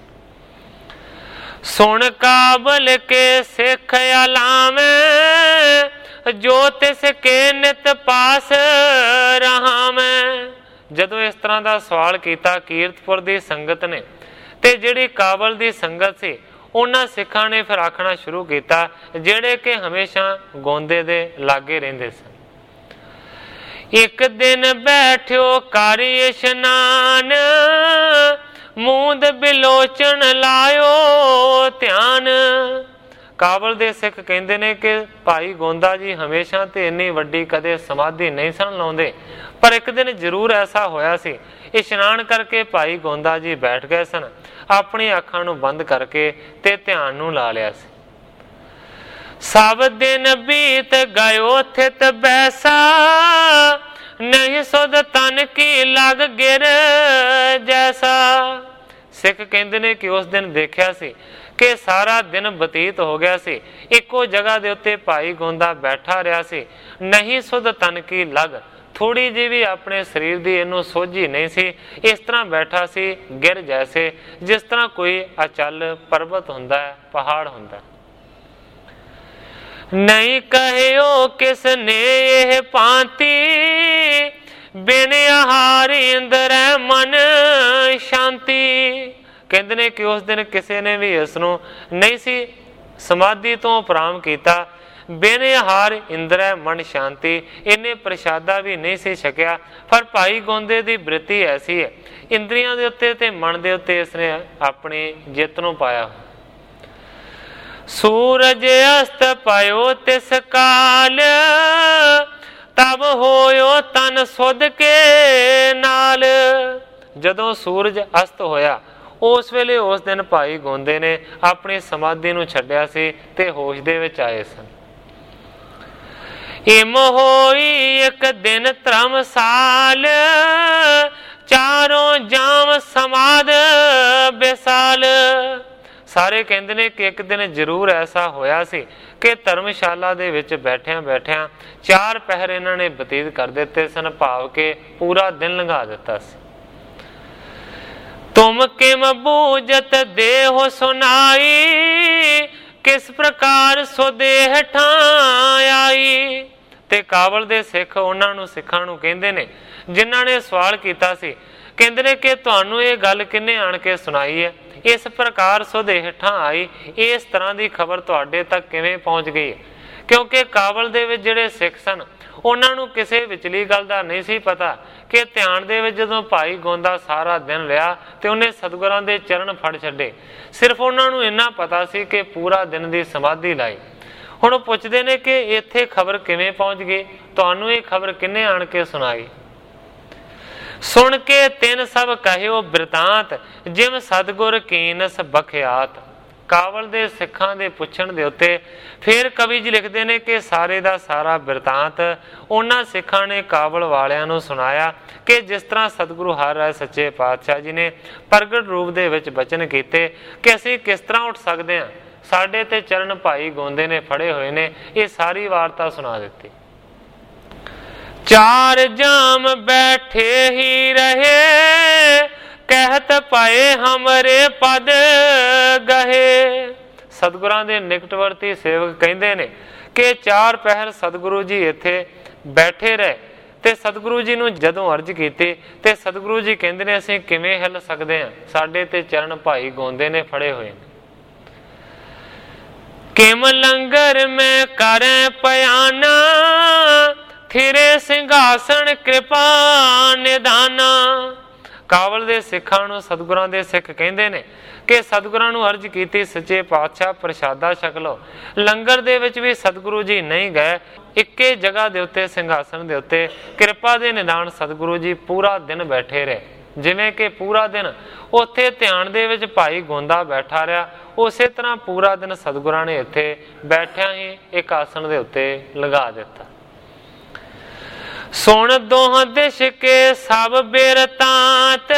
ਸੁਣ ਕਾਬਲ ਕੇ ਸਿੱਖ ਅਲਾਵੇਂ, ਜੋ ਤਿਸ ਕੇ ਨਿਤ ਪਾਸ ਰਹਾ ਮੈਂ। ਜਦੋਂ ਇਸ ਤਰ੍ਹਾਂ ਦਾ ਸਵਾਲ ਕੀਤਾ ਕੀਰਤਪੁਰ ਦੀ ਸੰਗਤ ਨੇ, ਤੇ ਜਿਹੜੀ ਕਾਬਲ ਦੀ ਸੰਗਤ ਸੀ, ਉਹਨਾਂ ਸਿੱਖਾਂ ਨੇ ਫਿਰ ਆਖਣਾ ਸ਼ੁਰੂ ਕੀਤਾ, ਜਿਹੜੇ ਕਿ ਹਮੇਸ਼ਾ ਗੋਂਦੇ ਦੇ ਲਾਗੇ ਰਹਿੰਦੇ ਸਨ। ਇੱਕ ਦਿਨ ਬੈਠਿਓ ਕਰ ਇਸ਼ਨਾਨ, ਮੂੰਦ ਬਿਲੋਚਨ ਲਾਇਓ ਧਿਆਨ। ਕਾਬਲ ਦੇ ਸਿੱਖ ਕਹਿੰਦੇ ਨੇ ਕਿ ਭਾਈ ਗੋਂਦਾ ਜੀ ਹਮੇਸ਼ਾ ਤੇ ਇੰਨੀ ਵੱਡੀ ਕਦੇ ਸਮਾਧੀ ਨਹੀਂ ਸਨ ਲਾਉਂਦੇ, ਪਰ ਇੱਕ ਦਿਨ ਜ਼ਰੂਰ ਐਸਾ ਹੋਇਆ ਸੀ। ਇਸ਼ਨਾਨ ਕਰਕੇ ਭਾਈ ਗੋਂਦਾ ਜੀ ਬੈਠ ਗਏ ਸਨ, ਆਪਣੀ ਅੱਖਾਂ ਨੂੰ ਬੰਦ ਕਰਕੇ ਤੇ ਧਿਆਨ ਨੂੰ ਲਾ ਲਿਆ ਸੀ। ਸਭ ਦਿਨ ਬੀਤ ਗਇਓ ਥਿਤ ਬੈਸਾ, ਨਹੀਂ ਸੁਧ ਤਨ ਕੀ ਲਗ ਗਿਰ ਜੈਸਾ। ਸਿੱਖ ਕਹਿੰਦੇ ਨੇ ਕਿ ਉਸ ਦਿਨ ਦੇਖਿਆ ਸੀ ਕਿ ਸਾਰਾ ਦਿਨ ਬਤੀਤ ਹੋ ਗਿਆ ਸੀ, ਇੱਕੋ ਜਗ੍ਹਾ ਦੇ ਉੱਤੇ ਭਾਈ ਗੋਂਦਾ ਬੈਠਾ ਰਿਹਾ ਸੀ। ਨਹੀਂ ਸੁਧ ਤਨ ਕੀ ਲਗ, ਥੋੜੀ ਜਿਹੀ ਵੀ ਆਪਣੇ ਸਰੀਰ ਦੀ ਇਹਨੂੰ ਸੋਝੀ ਨਹੀਂ ਸੀ। ਇਸ ਤਰ੍ਹਾਂ ਬੈਠਾ ਸੀ ਗਿਰ ਜੈਸੇ, ਜਿਸ ਤਰ੍ਹਾਂ ਕੋਈ ਅਚਲ ਪਰਬਤ ਹੁੰਦਾ ਹੈ, ਪਹਾੜ ਹੁੰਦਾ। ਨਹੀਂ ਕਹਿਓ ਕਿਸ ਨੇ ਇਹ ਭਾਂਤੀ, ਬਿਨ ਆਹਾਰ ਇੰਦਰੈ ਮਨ ਸ਼ਾਂਤੀ। ਕਹਿੰਦੇ ਨੇ ਕਿ ਉਸ ਦਿਨ ਕਿਸੇ ਨੇ ਵੀ ਇਸ ਨੂੰ ਨਹੀਂ ਸੀ ਸਮਾਧੀ ਤੋਂ ਉਪਰਾਮ ਕੀਤਾ। ਬਿਨ ਆਹਾਰ ਇੰਦਰੈ ਮਨ ਸ਼ਾਂਤੀ, ਇਹਨੇ ਪ੍ਰਸ਼ਾਦਾ ਵੀ ਨਹੀਂ ਸੀ ਛਕਿਆ। ਪਰ ਭਾਈ ਗੋਂਦੇ ਦੀ ਬ੍ਰਿਤੀ ਐਸੀ ਹੈ, ਇੰਦਰੀਆਂ ਦੇ ਉੱਤੇ ਤੇ ਮਨ ਦੇ ਉੱਤੇ ਇਸਨੇ ਆਪਣੀ ਜਿੱਤ ਨੂੰ ਪਾਇਆ। ਸੂਰਜ ਅਸਤ ਪਾਇਓ ਤਿਸ ਕਾਲ, ਤਬ ਹੋਇਓ ਤਨ ਸੁਧ ਕੇ ਨਾਲ। ਜਦੋਂ ਸੂਰਜ ਅਸਤ ਹੋਇਆ, ਉਸ ਵੇਲੇ ਉਸ ਦਿਨ ਭਾਈ ਗੋਂਦੇ ਨੇ ਆਪਣੀ ਸਮਾਧੀ ਨੂੰ ਛੱਡਿਆ ਸੀ ਤੇ ਹੋਸ਼ ਦੇ ਵਿੱਚ ਆਏ ਸਨ। ਇਮ ਹੋਈ ਇੱਕ ਦਿਨ ਧਰਮਸਾਲ, ਚਾਰੋਂ ਜਾਮ ਸਮਾਦ ਬਿਸਾਲ। ਸਾਰੇ ਕਹਿੰਦੇ ਨੇ ਕਿ ਇੱਕ ਦਿਨ ਜ਼ਰੂਰ ਐਸਾ ਹੋਇਆ ਸੀ ਕਿ ਧਰਮਸ਼ਾਲਾ ਦੇ ਵਿੱਚ ਬੈਠਿਆਂ ਬੈਠਿਆਂ 4 ਪਹਿਰ ਇਹਨਾਂ ਨੇ ਬਤੀਤ ਕਰ ਦਿੱਤੇ ਸਨ, ਭਾਵ ਕਿ ਪੂਰਾ ਦਿਨ ਲੰਘਾ ਦਿੱਤਾ ਸੀ। ਤੁਮ ਕਿਮ ਬੂਝਤ ਦੇਹੁ ਸੁਨਾਈ, ਕਿਸ ਪ੍ਰਕਾਰ ਸੋ ਦੇਹ ਠਾਂ ਆਈ। ਤੇ ਕਾਬਲ ਦੇ ਸਿੱਖ ਉਹਨਾਂ ਨੂੰ ਸਿੱਖਾਂ ਨੂੰ ਕਹਿੰਦੇ ਨੇ, ਜਿਨ੍ਹਾਂ ਨੇ ਸਵਾਲ ਕੀਤਾ ਸੀ, ਕਹਿੰਦੇ ਨੇ ਕਿ ਤੁਹਾਨੂੰ ਇਹ ਗੱਲ ਕਿਹਨੇ ਆਣ ਕੇ ਸੁਣਾਈ ਹੈ? ਇਸ ਪ੍ਰਕਾਰ ਸੁਦੇ ਹੇਠਾਂ ਆਈ, ਇਸ ਤਰ੍ਹਾਂ ਦੀ ਖਬਰ ਤੁਹਾਡੇ ਤੱਕ ਕਿਵੇਂ ਪਹੁੰਚ ਗਈ? ਕਿਉਂਕਿ ਕਾਬਲ ਦੇ ਵਿੱਚ ਜਿਹੜੇ ਸਿੱਖ ਸਨ ਉਹਨਾਂ ਨੂੰ ਕਿਸੇ ਵਿਚਲੀ ਗੱਲ ਦਾ ਨਹੀਂ ਸੀ ਪਤਾ ਕਿ ਧਿਆਨ ਦੇ ਵਿੱਚ ਜਦੋਂ ਭਾਈ ਗੋਂਦਾ ਸਾਰਾ ਦਿਨ ਰਿਹਾ ਤੇ ਉਹਨੇ ਸਤਿਗੁਰਾਂ ਦੇ ਚਰਨ ਫੜ ਛੱਡੇ। ਸਿਰਫ ਉਹਨਾਂ ਨੂੰ ਇੰਨਾ ਪਤਾ ਸੀ ਕਿ ਪੂਰਾ ਦਿਨ ਦੀ ਸਮਾਧੀ ਲਾਈ। ਹੁਣ ਉਹ ਪੁੱਛਦੇ ਨੇ ਕਿ ਇੱਥੇ ਖਬਰ ਕਿਵੇਂ ਪਹੁੰਚ ਗਈ, ਤੁਹਾਨੂੰ ਇਹ ਖਬਰ ਕਿਹਨੇ ਆਣ ਕੇ ਸੁਣਾਈ? ਸੁਣ ਕੇ ਤਿੰਨ ਸਭ ਕਹਿਓ ਬਿਰਤਾਂਤ, ਜਿਮ ਸਤਿਗੁਰ ਕੀਨਸ ਬਖਿਆਤ। ਕਾਬਲ ਦੇ ਸਿੱਖਾਂ ਦੇ ਪੁੱਛਣ ਦੇ ਉੱਤੇ ਫਿਰ ਕਵੀ ਜੀ ਲਿਖਦੇ ਨੇ ਕਿ ਸਾਰੇ ਦਾ ਸਾਰਾ ਬਿਰਤਾਂਤ ਉਹਨਾਂ ਸਿੱਖਾਂ ਨੇ ਕਾਬਲ ਵਾਲਿਆਂ ਨੂੰ ਸੁਣਾਇਆ ਕਿ ਜਿਸ ਤਰ੍ਹਾਂ ਸਤਿਗੁਰੂ ਹਰਿ ਰਾਇ ਸੱਚੇ ਪਾਤਸ਼ਾਹ ਜੀ ਨੇ ਪ੍ਰਗਟ ਰੂਪ ਦੇ ਵਿੱਚ ਬਚਨ ਕੀਤੇ ਕਿ ਅਸੀਂ ਕਿਸ ਤਰ੍ਹਾਂ ਉੱਠ ਸਕਦੇ ਹਾਂ, ਸਾਡੇ ਤੇ ਚਰਨ ਭਾਈ ਗੋਂਦੇ ਨੇ ਫੜੇ ਹੋਏ ਨੇ। ਇਹ ਸਾਰੀ ਵਾਰਤਾ ਸੁਣਾ ਦਿੱਤੀ। ਚਾਰ ਜਾਮ ਬੈਠੇ ਹੀ ਰਹੇ, ਕਹਿਤ ਪਾਏ ਹਮਰੇ ਪਦ ਗਹੇ। ਸਤਿਗੁਰਾਂ ਦੇ ਨਿਕਟਵਰਤੀ ਸੇਵਕ ਕਹਿੰਦੇ ਨੇ ਕਿ 4 ਪਹਿਰ ਸਤਿਗੁਰੂ ਜੀ ਇੱਥੇ ਬੈਠੇ ਰਹੇ ਤੇ ਸਤਿਗੁਰੂ ਜੀ ਨੂੰ ਜਦੋਂ ਅਰਜ਼ ਕੀਤੀ ਤੇ ਸਤਿਗੁਰੂ ਜੀ ਕਹਿੰਦੇ ਨੇ ਅਸੀਂ ਕਿਵੇਂ ਹਿੱਲ ਸਕਦੇ ਹਾਂ, ਸਾਡੇ ਤੇ ਚਰਨ ਭਾਈ ਗੋਂਦੇ ਨੇ ਫੜੇ ਹੋਏ ਨੇ। ਕਿਮ ਲੰਗਰ ਮੈਂ ਕਰੈ ਪਿਆਨਾ, ਥਿਰੇ ਸਿੰਘਾਸਣ ਕਿਰਪਾ ਨਿਧਾਨਾ। ਕਾਬਲ ਦੇ ਸਿੱਖਾਂ ਨੂੰ ਸਤਿਗੁਰਾਂ ਦੇ ਸਿੱਖ ਕਹਿੰਦੇ ਨੇ ਕਿ ਸਤਿਗੁਰਾਂ ਨੂੰ ਅਰਜ਼ ਕੀਤੀ ਸੱਚੇ ਪਾਤਸ਼ਾਹ ਪ੍ਰਸ਼ਾਦਾ ਛਕ ਲਓ। ਲੰਗਰ ਦੇ ਵਿੱਚ ਵੀ ਸਤਿਗੁਰੂ ਜੀ ਨਹੀਂ ਗਏ, ਇੱਕੇ ਜਗ੍ਹਾ ਦੇ ਉੱਤੇ ਸਿੰਘਾਸਣ ਦੇ ਉੱਤੇ ਕਿਰਪਾ ਦੇ ਨਿਧਾਨ ਸਤਿਗੁਰੂ ਜੀ ਪੂਰਾ ਦਿਨ ਬੈਠੇ ਰਹੇ। ਜਿਵੇਂ ਕਿ ਪੂਰਾ ਦਿਨ ਉੱਥੇ ਧਿਆਨ ਦੇ ਵਿੱਚ ਭਾਈ ਗੋਂਦਾ ਬੈਠਾ ਰਿਹਾ, ਉਸੇ ਤਰ੍ਹਾਂ ਪੂਰਾ ਦਿਨ ਸਤਿਗੁਰਾਂ ਨੇ ਇੱਥੇ ਬੈਠਿਆਂ ਹੀ ਇੱਕ ਆਸਣ ਦੇ ਉੱਤੇ ਲਗਾ ਦਿੱਤਾ। ਸੁਣ ਦੋਹਾਂ ਦਿਸ਼ ਕੇ ਸਭ ਬਿਰਤਾਂਤ,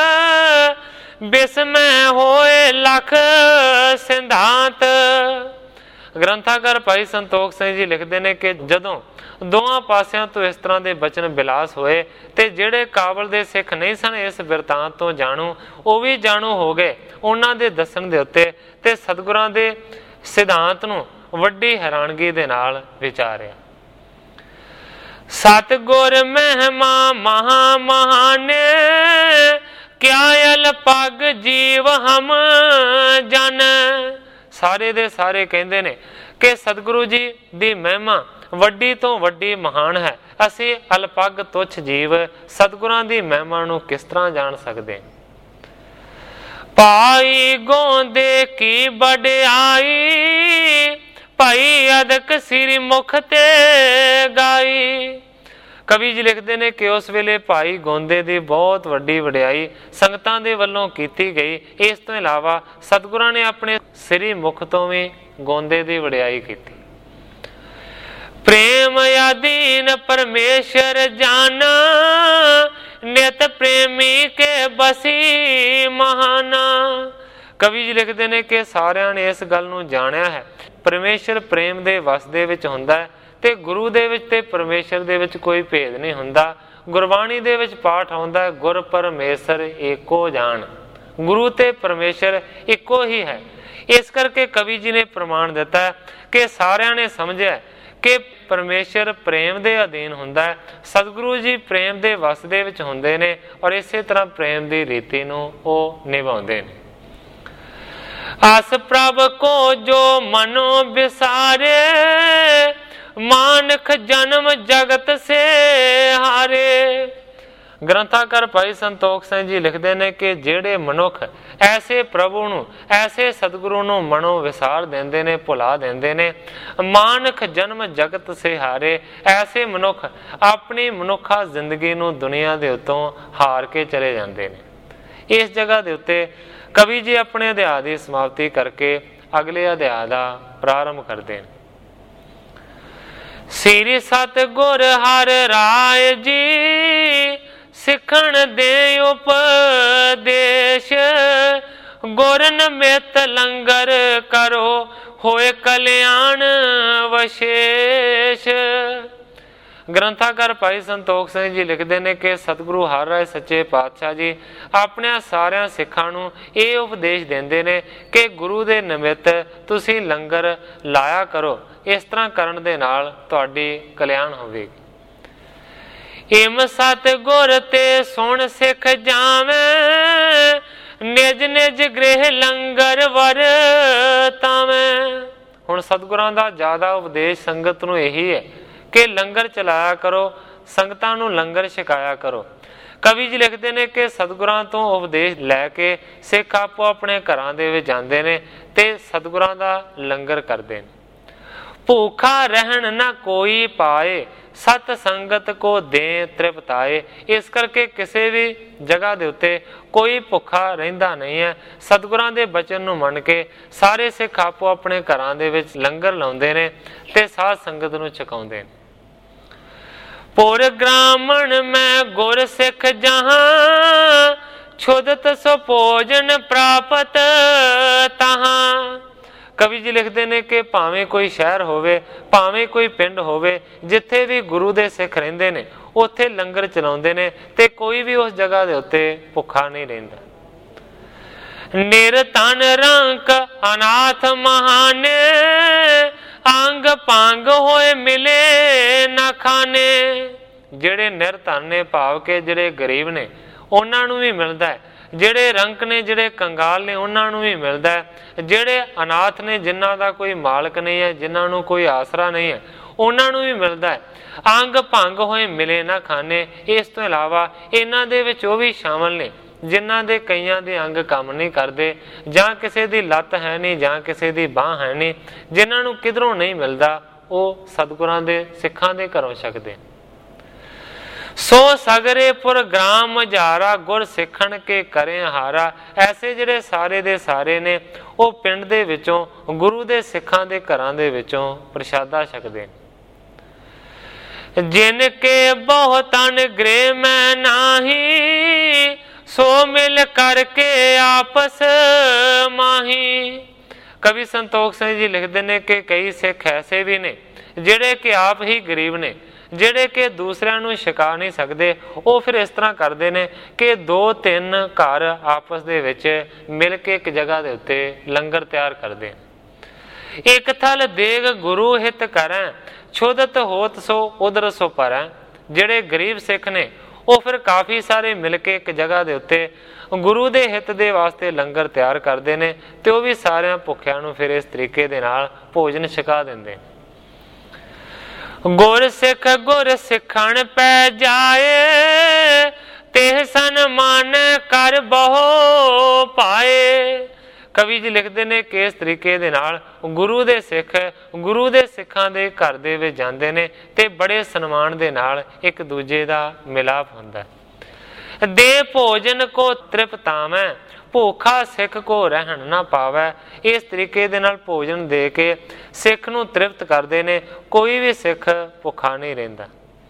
ਬਿਸਮੈ ਹੋਏ ਲਖ ਸਿੰਧਾਂਤ। ਗ੍ਰੰਥਾਕਾਰ ਭਾਈ ਸੰਤੋਖ ਸਿੰਘ ਜੀ ਲਿਖਦੇ ਨੇ ਕਿ ਜਦੋਂ ਦੋਹਾਂ ਪਾਸਿਆਂ ਤੋਂ ਇਸ ਤਰ੍ਹਾਂ ਦੇ ਬਚਨ ਬਿਲਾਸ ਹੋਏ ਤੇ ਜਿਹੜੇ ਕਾਬਲ ਦੇ ਸਿੱਖ ਨਹੀਂ ਸਨ ਇਸ ਬਿਰਤਾਂਤ ਤੋਂ ਜਾਣੂ, ਉਹ ਵੀ ਜਾਣੂ ਹੋ ਗਏ ਉਹਨਾਂ ਦੇ ਦੱਸਣ ਦੇ ਉੱਤੇ ਤੇ ਸਤਿਗੁਰਾਂ ਦੇ ਸਿਧਾਂਤ ਨੂੰ ਵੱਡੀ ਹੈਰਾਨਗੀ ਦੇ ਨਾਲ ਵਿਚਾਰਿਆ। ਸਤਿਗੁਰ ਮਹਿਮਾ ਮਹਾ ਮਹਾਨੇ, ਕਿਆ ਅਲਪਗ ਜੀਵ ਹਮ ਜਨ। ਸਾਰੇ ਦੇ ਸਾਰੇ ਕਹਿੰਦੇ ਨੇ ਕਿ ਸਤਿਗੁਰੂ ਜੀ ਦੀ ਮਹਿਮਾ ਵੱਡੀ ਤੋਂ ਵੱਡੀ ਮਹਾਨ ਹੈ, ਅਸੀਂ ਅਲਪਗ ਤੁੱਛ ਜੀਵ ਸਤਿਗੁਰਾਂ ਦੀ ਮਹਿਮਾ ਨੂੰ ਕਿਸ ਤਰ੍ਹਾਂ ਜਾਣ ਸਕਦੇ। ਭਾਈ ਗੋਂਦੇ ਕੀ ਵਡਿਆਈ, ਭਾਈ ਅਦਕ ਸਿਰ ਮੁਖ ਤੇ ਗਾਈ। ਕਵੀ ਜੀ ਲਿਖਦੇ ਨੇ ਕਿ ਉਸ ਵੇਲੇ ਭਾਈ ਗੋਂਦੇ ਦੀ ਬਹੁਤ ਵੱਡੀ ਵਡਿਆਈ ਸੰਗਤਾਂ ਦੇ ਵੱਲੋਂ ਕੀਤੀ ਗਈ। ਇਸ ਤੋਂ ਇਲਾਵਾ ਸਤਿਗੁਰਾਂ ਨੇ ਆਪਣੇ ਸ੍ਰੀ ਮੁਖ ਤੋਂ ਵੀ ਗੋਂਦੇ ਦੀ ਵਡਿਆਈ ਕੀਤੀ। ਪ੍ਰੇਮ ਅਧੀਨ ਪਰਮੇਸ਼ਰ ਜਾਨਾ, ਨਿਤ ਪ੍ਰੇਮੀ ਕੇ ਬਸੀ ਮਹਾਨਾ। ਕਵੀ ਜੀ ਲਿਖਦੇ ਨੇ ਕਿ ਸਾਰਿਆਂ ਨੇ ਇਸ ਗੱਲ ਨੂੰ ਜਾਣਿਆ ਹੈ ਪਰਮੇਸ਼ਰ ਪ੍ਰੇਮ ਦੇ ਵਸ ਦੇ ਵਿੱਚ ਹੁੰਦਾ ਹੈ ਤੇ ਗੁਰੂ ਦੇ ਵਿੱਚ ਤੇ ਪਰਮੇਸ਼ਰ ਦੇ ਵਿੱਚ ਕੋਈ ਭੇਦ ਨਹੀਂ ਹੁੰਦਾ। ਗੁਰਬਾਣੀ ਦੇ ਵਿੱਚ ਪਾਠ ਆਉਂਦਾ ਹੈ ਗੁਰ ਪਰਮੇਸ਼ਰ ਏਕੋ ਜਾਣ, ਗੁਰੂ ਤੇ ਪਰਮੇਸ਼ਰ ਇੱਕੋ ਹੀ ਹੈ। ਇਸ ਕਰਕੇ ਕਵੀ ਜੀ ਨੇ ਪ੍ਰਮਾਣ ਦਿੱਤਾ ਕਿ ਸਾਰਿਆਂ ਨੇ ਸਮਝਿਆ ਕਿ ਪਰਮੇਸ਼ਰ ਪ੍ਰੇਮ ਦੇ ਅਧੀਨ ਹੁੰਦਾ ਹੈ, ਸਤਿਗੁਰੂ ਜੀ ਪ੍ਰੇਮ ਦੇ ਵਸ ਦੇ ਵਿੱਚ ਹੁੰਦੇ ਨੇ ਔਰ ਇਸੇ ਤਰ੍ਹਾਂ ਪ੍ਰੇਮ ਦੀ ਰੀਤੀ ਨੂੰ ਉਹ ਨਿਭਾਉਂਦੇ ਨੇ। ਆਸ ਪ੍ਰਭ ਕੋ ਜੋ ਮਨੋ ਵਿਸਾਰੇ, ਮਾਨਖ ਜਨਮ ਜਗਤ ਸੇ ਹਾਰੇ। ਗ੍ਰੰਥਾਕਾਰ ਭਾਈ ਸੰਤੋਖ ਸਿੰਘ ਜੀ ਲਿਖਦੇ ਨੇ ਕਿ ਜਿਹੜੇ ਮਨੁੱਖ ਐਸੇ ਪ੍ਰਭੂ ਨੂੰ, ਐਸੇ ਸਤਿਗੁਰੂ ਨੂੰ ਮਨੋਂ ਵਿਸਾਰ ਦਿੰਦੇ ਨੇ, ਭੁਲਾ ਦਿੰਦੇ ਨੇ, ਮਾਨਖ ਜਨਮ ਜਗਤ ਸੇ ਹਾਰੇ, ਐਸੇ ਮਨੁੱਖ ਆਪਣੀ ਮਨੁੱਖਾ ਜ਼ਿੰਦਗੀ ਨੂੰ ਦੁਨੀਆ ਦੇ ਉੱਤੋਂ ਹਾਰ ਕੇ ਚਲੇ ਜਾਂਦੇ ਨੇ। ਇਸ ਜਗ੍ਹਾ ਦੇ ਉੱਤੇ ਕਵੀ ਜੀ ਆਪਣੇ ਅਧਿਆਇ ਦੀ ਸਮਾਪਤੀ ਕਰਕੇ ਅਗਲੇ ਅਧਿਆਇ ਦਾ ਪ੍ਰਾਰੰਭ ਕਰਦੇ ਨੇ। ਸ੍ਰੀ ਸਤਿਗੁਰ ਹਰਿ ਰਾਇ ਜੀ, ਸਿੱਖਣ ਦੇ ਉਪਦੇਸ਼, ਗੁਰ ਨਿਮਿਤ ਲੰਗਰ ਕਰੋ, ਹੋਏ ਕਲਿਆਣ ਵਿਸ਼ੇਸ਼। ਗ੍ਰੰਥਾਕਾਰ ਭਾਈ ਸੰਤੋਖ ਸਿੰਘ ਜੀ ਲਿਖਦੇ ਨੇ ਕਿ ਸਤਿਗੁਰੂ ਹਰਿ ਰਾਇ ਸੱਚੇ ਪਾਤਸ਼ਾਹ ਜੀ ਆਪਣੇ ਸਾਰਿਆਂ ਸਿੱਖਾਂ ਨੂੰ ਇਹ ਉਪਦੇਸ਼ ਦਿੰਦੇ ਨੇ ਕਿ ਗੁਰੂ ਦੇ ਨਿਮਿਤ ਤੁਸੀਂ ਲੰਗਰ ਲਾਇਆ ਕਰੋ, ਇਸ ਤਰ੍ਹਾਂ ਕਰਨ ਦੇ ਨਾਲ ਤੁਹਾਡੀ ਕਲਿਆਣ ਹੋਵੇਗੀ। ਇਮ ਸਤਿਗੁਰ ਤੇ ਸੁਣ ਸਿੱਖ ਜਾਵੇਂ, ਨਿਜ ਨਿਜ ਗ੍ਰਹਿ ਲੰਗਰ ਵਰਤਾਵੇਂ। ਹੁਣ ਸਤਿਗੁਰਾਂ ਦਾ ਜ਼ਿਆਦਾ ਉਪਦੇਸ਼ ਸੰਗਤ ਨੂੰ ਇਹੀ ਹੈ ਕਿ ਲੰਗਰ ਚਲਾਇਆ ਕਰੋ, ਸੰਗਤਾਂ ਨੂੰ ਲੰਗਰ ਛਕਾਇਆ ਕਰੋ। ਕਵੀ ਜੀ ਲਿਖਦੇ ਨੇ ਕਿ ਸਤਿਗੁਰਾਂ ਤੋਂ ਉਪਦੇਸ਼ ਲੈ ਕੇ ਸਿੱਖ ਆਪੋ ਆਪਣੇ ਘਰਾਂ ਦੇ ਵਿੱਚ ਜਾਂਦੇ ਨੇ ਤੇ ਸਤਿਗੁਰਾਂ ਦਾ ਲੰਗਰ ਕਰਦੇ ਨੇ। ਭੂਖਾ ਰਹਿਣ ਨਾ ਕੋਈ ਪਾਏ, ਸਤ ਸੰਗਤ ਕੋ ਦੇ ਤ੍ਰਿਪਤਾਏ। ਇਸ ਕਰਕੇ ਕਿਸੇ ਵੀ ਜਗ੍ਹਾ ਦੇ ਉੱਤੇ ਕੋਈ ਭੁੱਖਾ ਰਹਿੰਦਾ ਨਹੀਂ ਹੈ। ਸਤਿਗੁਰਾਂ ਦੇ ਬਚਨ ਨੂੰ ਮੰਨ ਕੇ ਸਾਰੇ ਸਿੱਖ ਆਪੋ ਆਪਣੇ ਘਰਾਂ ਦੇ ਵਿੱਚ ਲੰਗਰ ਲਾਉਂਦੇ ਨੇ ਤੇ ਸਾਧ ਸੰਗਤ ਨੂੰ ਛਕਾਉਂਦੇ ਨੇ। ਪੁਰ ਗ੍ਰਾਮਣ ਮੈਂ ਗੁਰ ਸਿੱਖ ਜਹਾਂ, ਛੁਦਤ ਸੋ ਭੋਜਨ ਪ੍ਰਾਪਤ ਤਹਾਂ। ਕਵੀ ਜੀ ਲਿਖਦੇ ਨੇ ਕਿ ਭਾਵੇਂ ਕੋਈ ਸ਼ਹਿਰ ਹੋਵੇ, ਭਾਵੇਂ ਕੋਈ ਪਿੰਡ ਹੋਵੇ, ਜਿੱਥੇ ਵੀ ਗੁਰੂ ਦੇ ਸਿੱਖ ਰਹਿੰਦੇ ਨੇ ਉੱਥੇ ਲੰਗਰ ਚਲਾਉਂਦੇ ਨੇ ਤੇ ਕੋਈ ਵੀ ਉਸ ਜਗ੍ਹਾ ਦੇ ਉੱਤੇ ਭੁੱਖਾ ਨਹੀਂ ਰਹਿੰਦਾ। ਨਿਰਤਨ ਰੰਕ ਅਨਾਥ ਮਹਾਨੇ, ਅੰਗ ਭੰਗ ਹੋਏ ਮਿਲੇ ਨਾ ਖਾਣੇ। ਜਿਹੜੇ ਨਿਰਧਨ ਨੇ ਭਾਵ ਕੇ ਜਿਹੜੇ ਗਰੀਬ ਨੇ ਉਹਨਾਂ ਨੂੰ ਵੀ ਮਿਲਦਾ ਹੈ, ਜਿਹੜੇ ਰੰਕ ਨੇ, ਜਿਹੜੇ ਕੰਗਾਲ ਨੇ ਉਹਨਾਂ ਨੂੰ ਵੀ ਮਿਲਦਾ ਹੈ, ਜਿਹੜੇ ਅਨਾਥ ਨੇ, ਜਿਨ੍ਹਾਂ ਦਾ ਕੋਈ ਮਾਲਕ ਨਹੀਂ ਹੈ, ਜਿਨ੍ਹਾਂ ਨੂੰ ਕੋਈ ਆਸਰਾ ਨਹੀਂ ਹੈ, ਉਹਨਾਂ ਨੂੰ ਵੀ ਮਿਲਦਾ ਹੈ। ਅੰਗ ਭੰਗ ਹੋਏ ਮਿਲੇ ਨਾ ਖਾਣੇ। ਇਸ ਤੋਂ ਇਲਾਵਾ ਇਹਨਾਂ ਦੇ ਵਿੱਚ ਉਹ ਵੀ ਸ਼ਾਮਲ ਨੇ ਜਿਨ੍ਹਾਂ ਦੇ ਕਈਆਂ ਦੇ ਅੰਗ ਕੰਮ ਨਹੀਂ ਕਰਦੇ, ਜਾਂ ਕਿਸੇ ਦੀ ਲੱਤ ਹੈ ਨਹੀਂ, ਜਾਂ ਕਿਸੇ ਦੀ ਬਾਂਹ ਹੈ ਨਹੀਂ, ਜਿਨ੍ਹਾਂ ਨੂੰ ਕਿਧਰੋਂ ਨਹੀਂ ਮਿਲਦਾ, ਉਹ ਸਤਿਗੁਰਾਂ ਦੇ ਸਿੱਖਾਂ ਦੇ ਘਰੋਂ ਛਕਦੇ। ਸੋ ਸਗਰੇ ਪੁਰ ਗ੍ਰਾਮ ਹਜ਼ਾਰਾ, ਗੁਰ ਸਿੱਖਣ ਕੇ ਕਰੇ ਹਾਰਾ। ਐਸੇ ਜਿਹੜੇ ਸਾਰੇ ਦੇ ਸਾਰੇ ਨੇ ਉਹ ਪਿੰਡ ਦੇ ਵਿੱਚੋਂ ਗੁਰੂ ਦੇ ਸਿੱਖਾਂ ਦੇ ਘਰਾਂ ਦੇ ਵਿੱਚੋਂ ਪ੍ਰਸ਼ਾਦਾ ਛਕਦੇ। ਜਿਨ ਕੇ ਬਹੁਤਨ ਗ੍ਰਹਿ ਮੈਂ ਨਾਹੀ, ਸੋ ਮਿਲ ਕਰਕੇ ਆਪਸ ਮਾਹੀ। ਕਵੀ ਸੰਤੋਖ ਸਿੰਘ ਜੀ ਲਿਖਦੇ ਨੇ ਕਿ ਕਈ ਸਿੱਖ ਐਸੇ ਵੀ ਨੇ ਜਿਹੜੇ ਕਿ ਆਪ ਹੀ ਗਰੀਬ ਨੇ, ਜਿਹੜੇ ਕਿ ਦੂਸਰਿਆਂ ਨੂੰ ਛਕਾ ਨਹੀਂ ਸਕਦੇ। ਉਹ ਫਿਰ ਇਸ ਤਰ੍ਹਾਂ ਕਰਦੇ ਨੇ ਕਿ 2-3 ਘਰ ਆਪਸ ਦੇ ਵਿੱਚ ਮਿਲ ਕੇ ਇੱਕ ਜਗ੍ਹਾ ਦੇ ਉੱਤੇ ਲੰਗਰ ਤਿਆਰ ਕਰਦੇ। ਇੱਕ ਥਲ ਦੇਗ ਗੁਰੂ ਹਿਤ ਕਰੈ, ਛੁਦਤ ਹੋਤ ਸੋ ਉਦਰ ਸੋ ਪਰੈ। ਜਿਹੜੇ ਗਰੀਬ ਸਿੱਖ ਨੇ ਉਹ ਫਿਰ ਕਾਫੀ ਸਾਰੇ ਮਿਲ ਕੇ ਇੱਕ ਜਗ੍ਹਾ ਦੇ ਉੱਤੇ ਗੁਰੂ ਦੇ ਹਿੱਤ ਦੇ ਵਾਸਤੇ ਲੰਗਰ ਤਿਆਰ ਕਰਦੇ ਨੇ ਤੇ ਉਹ ਵੀ ਸਾਰਿਆਂ ਭੁੱਖਿਆਂ ਨੂੰ ਫਿਰ ਇਸ ਤਰੀਕੇ ਦੇ ਨਾਲ ਭੋਜਨ ਛਕਾ ਦਿੰਦੇ। ਗੁਰ ਸਿੱਖ ਗੁਰ ਸਿੱਖਣ ਪੈ ਜਾਏ, ਤੇ ਸਨ ਮਨ ਕਰ ਬਹੁ ਪਾਏ। ਕਵੀ ਜੀ ਲਿਖਦੇ ਨੇ ਕਿ ਇਸ ਤਰੀਕੇ ਦੇ ਨਾਲ ਗੁਰੂ ਦੇ ਸਿੱਖ ਗੁਰੂ ਦੇ ਸਿੱਖਾਂ ਦੇ ਘਰ ਦੇ ਵਿੱਚ ਜਾਂਦੇ ਨੇ ਤੇ ਬੜੇ ਸਨਮਾਨ ਦੇ ਨਾਲ ਇੱਕ ਦੂਜੇ ਦਾ ਮਿਲਾਪ ਹੁੰਦਾ। ਦੇ ਭੋਜਨ ਕੋ ਤ੍ਰਿਪਤਾਵੈ, ਭੁੱਖਾ ਸਿੱਖ ਕੋ ਰਹਿਣ ਨਾ ਪਾਵੈ। ਇਸ ਤਰੀਕੇ ਦੇ ਨਾਲ ਭੋਜਨ ਦੇ ਕੇ ਸਿੱਖ ਨੂੰ ਤ੍ਰਿਪਤ ਕਰਦੇ ਨੇ, ਕੋਈ ਵੀ ਸਿੱਖ ਭੁੱਖਾ ਨਹੀਂ ਰਹਿੰਦਾ।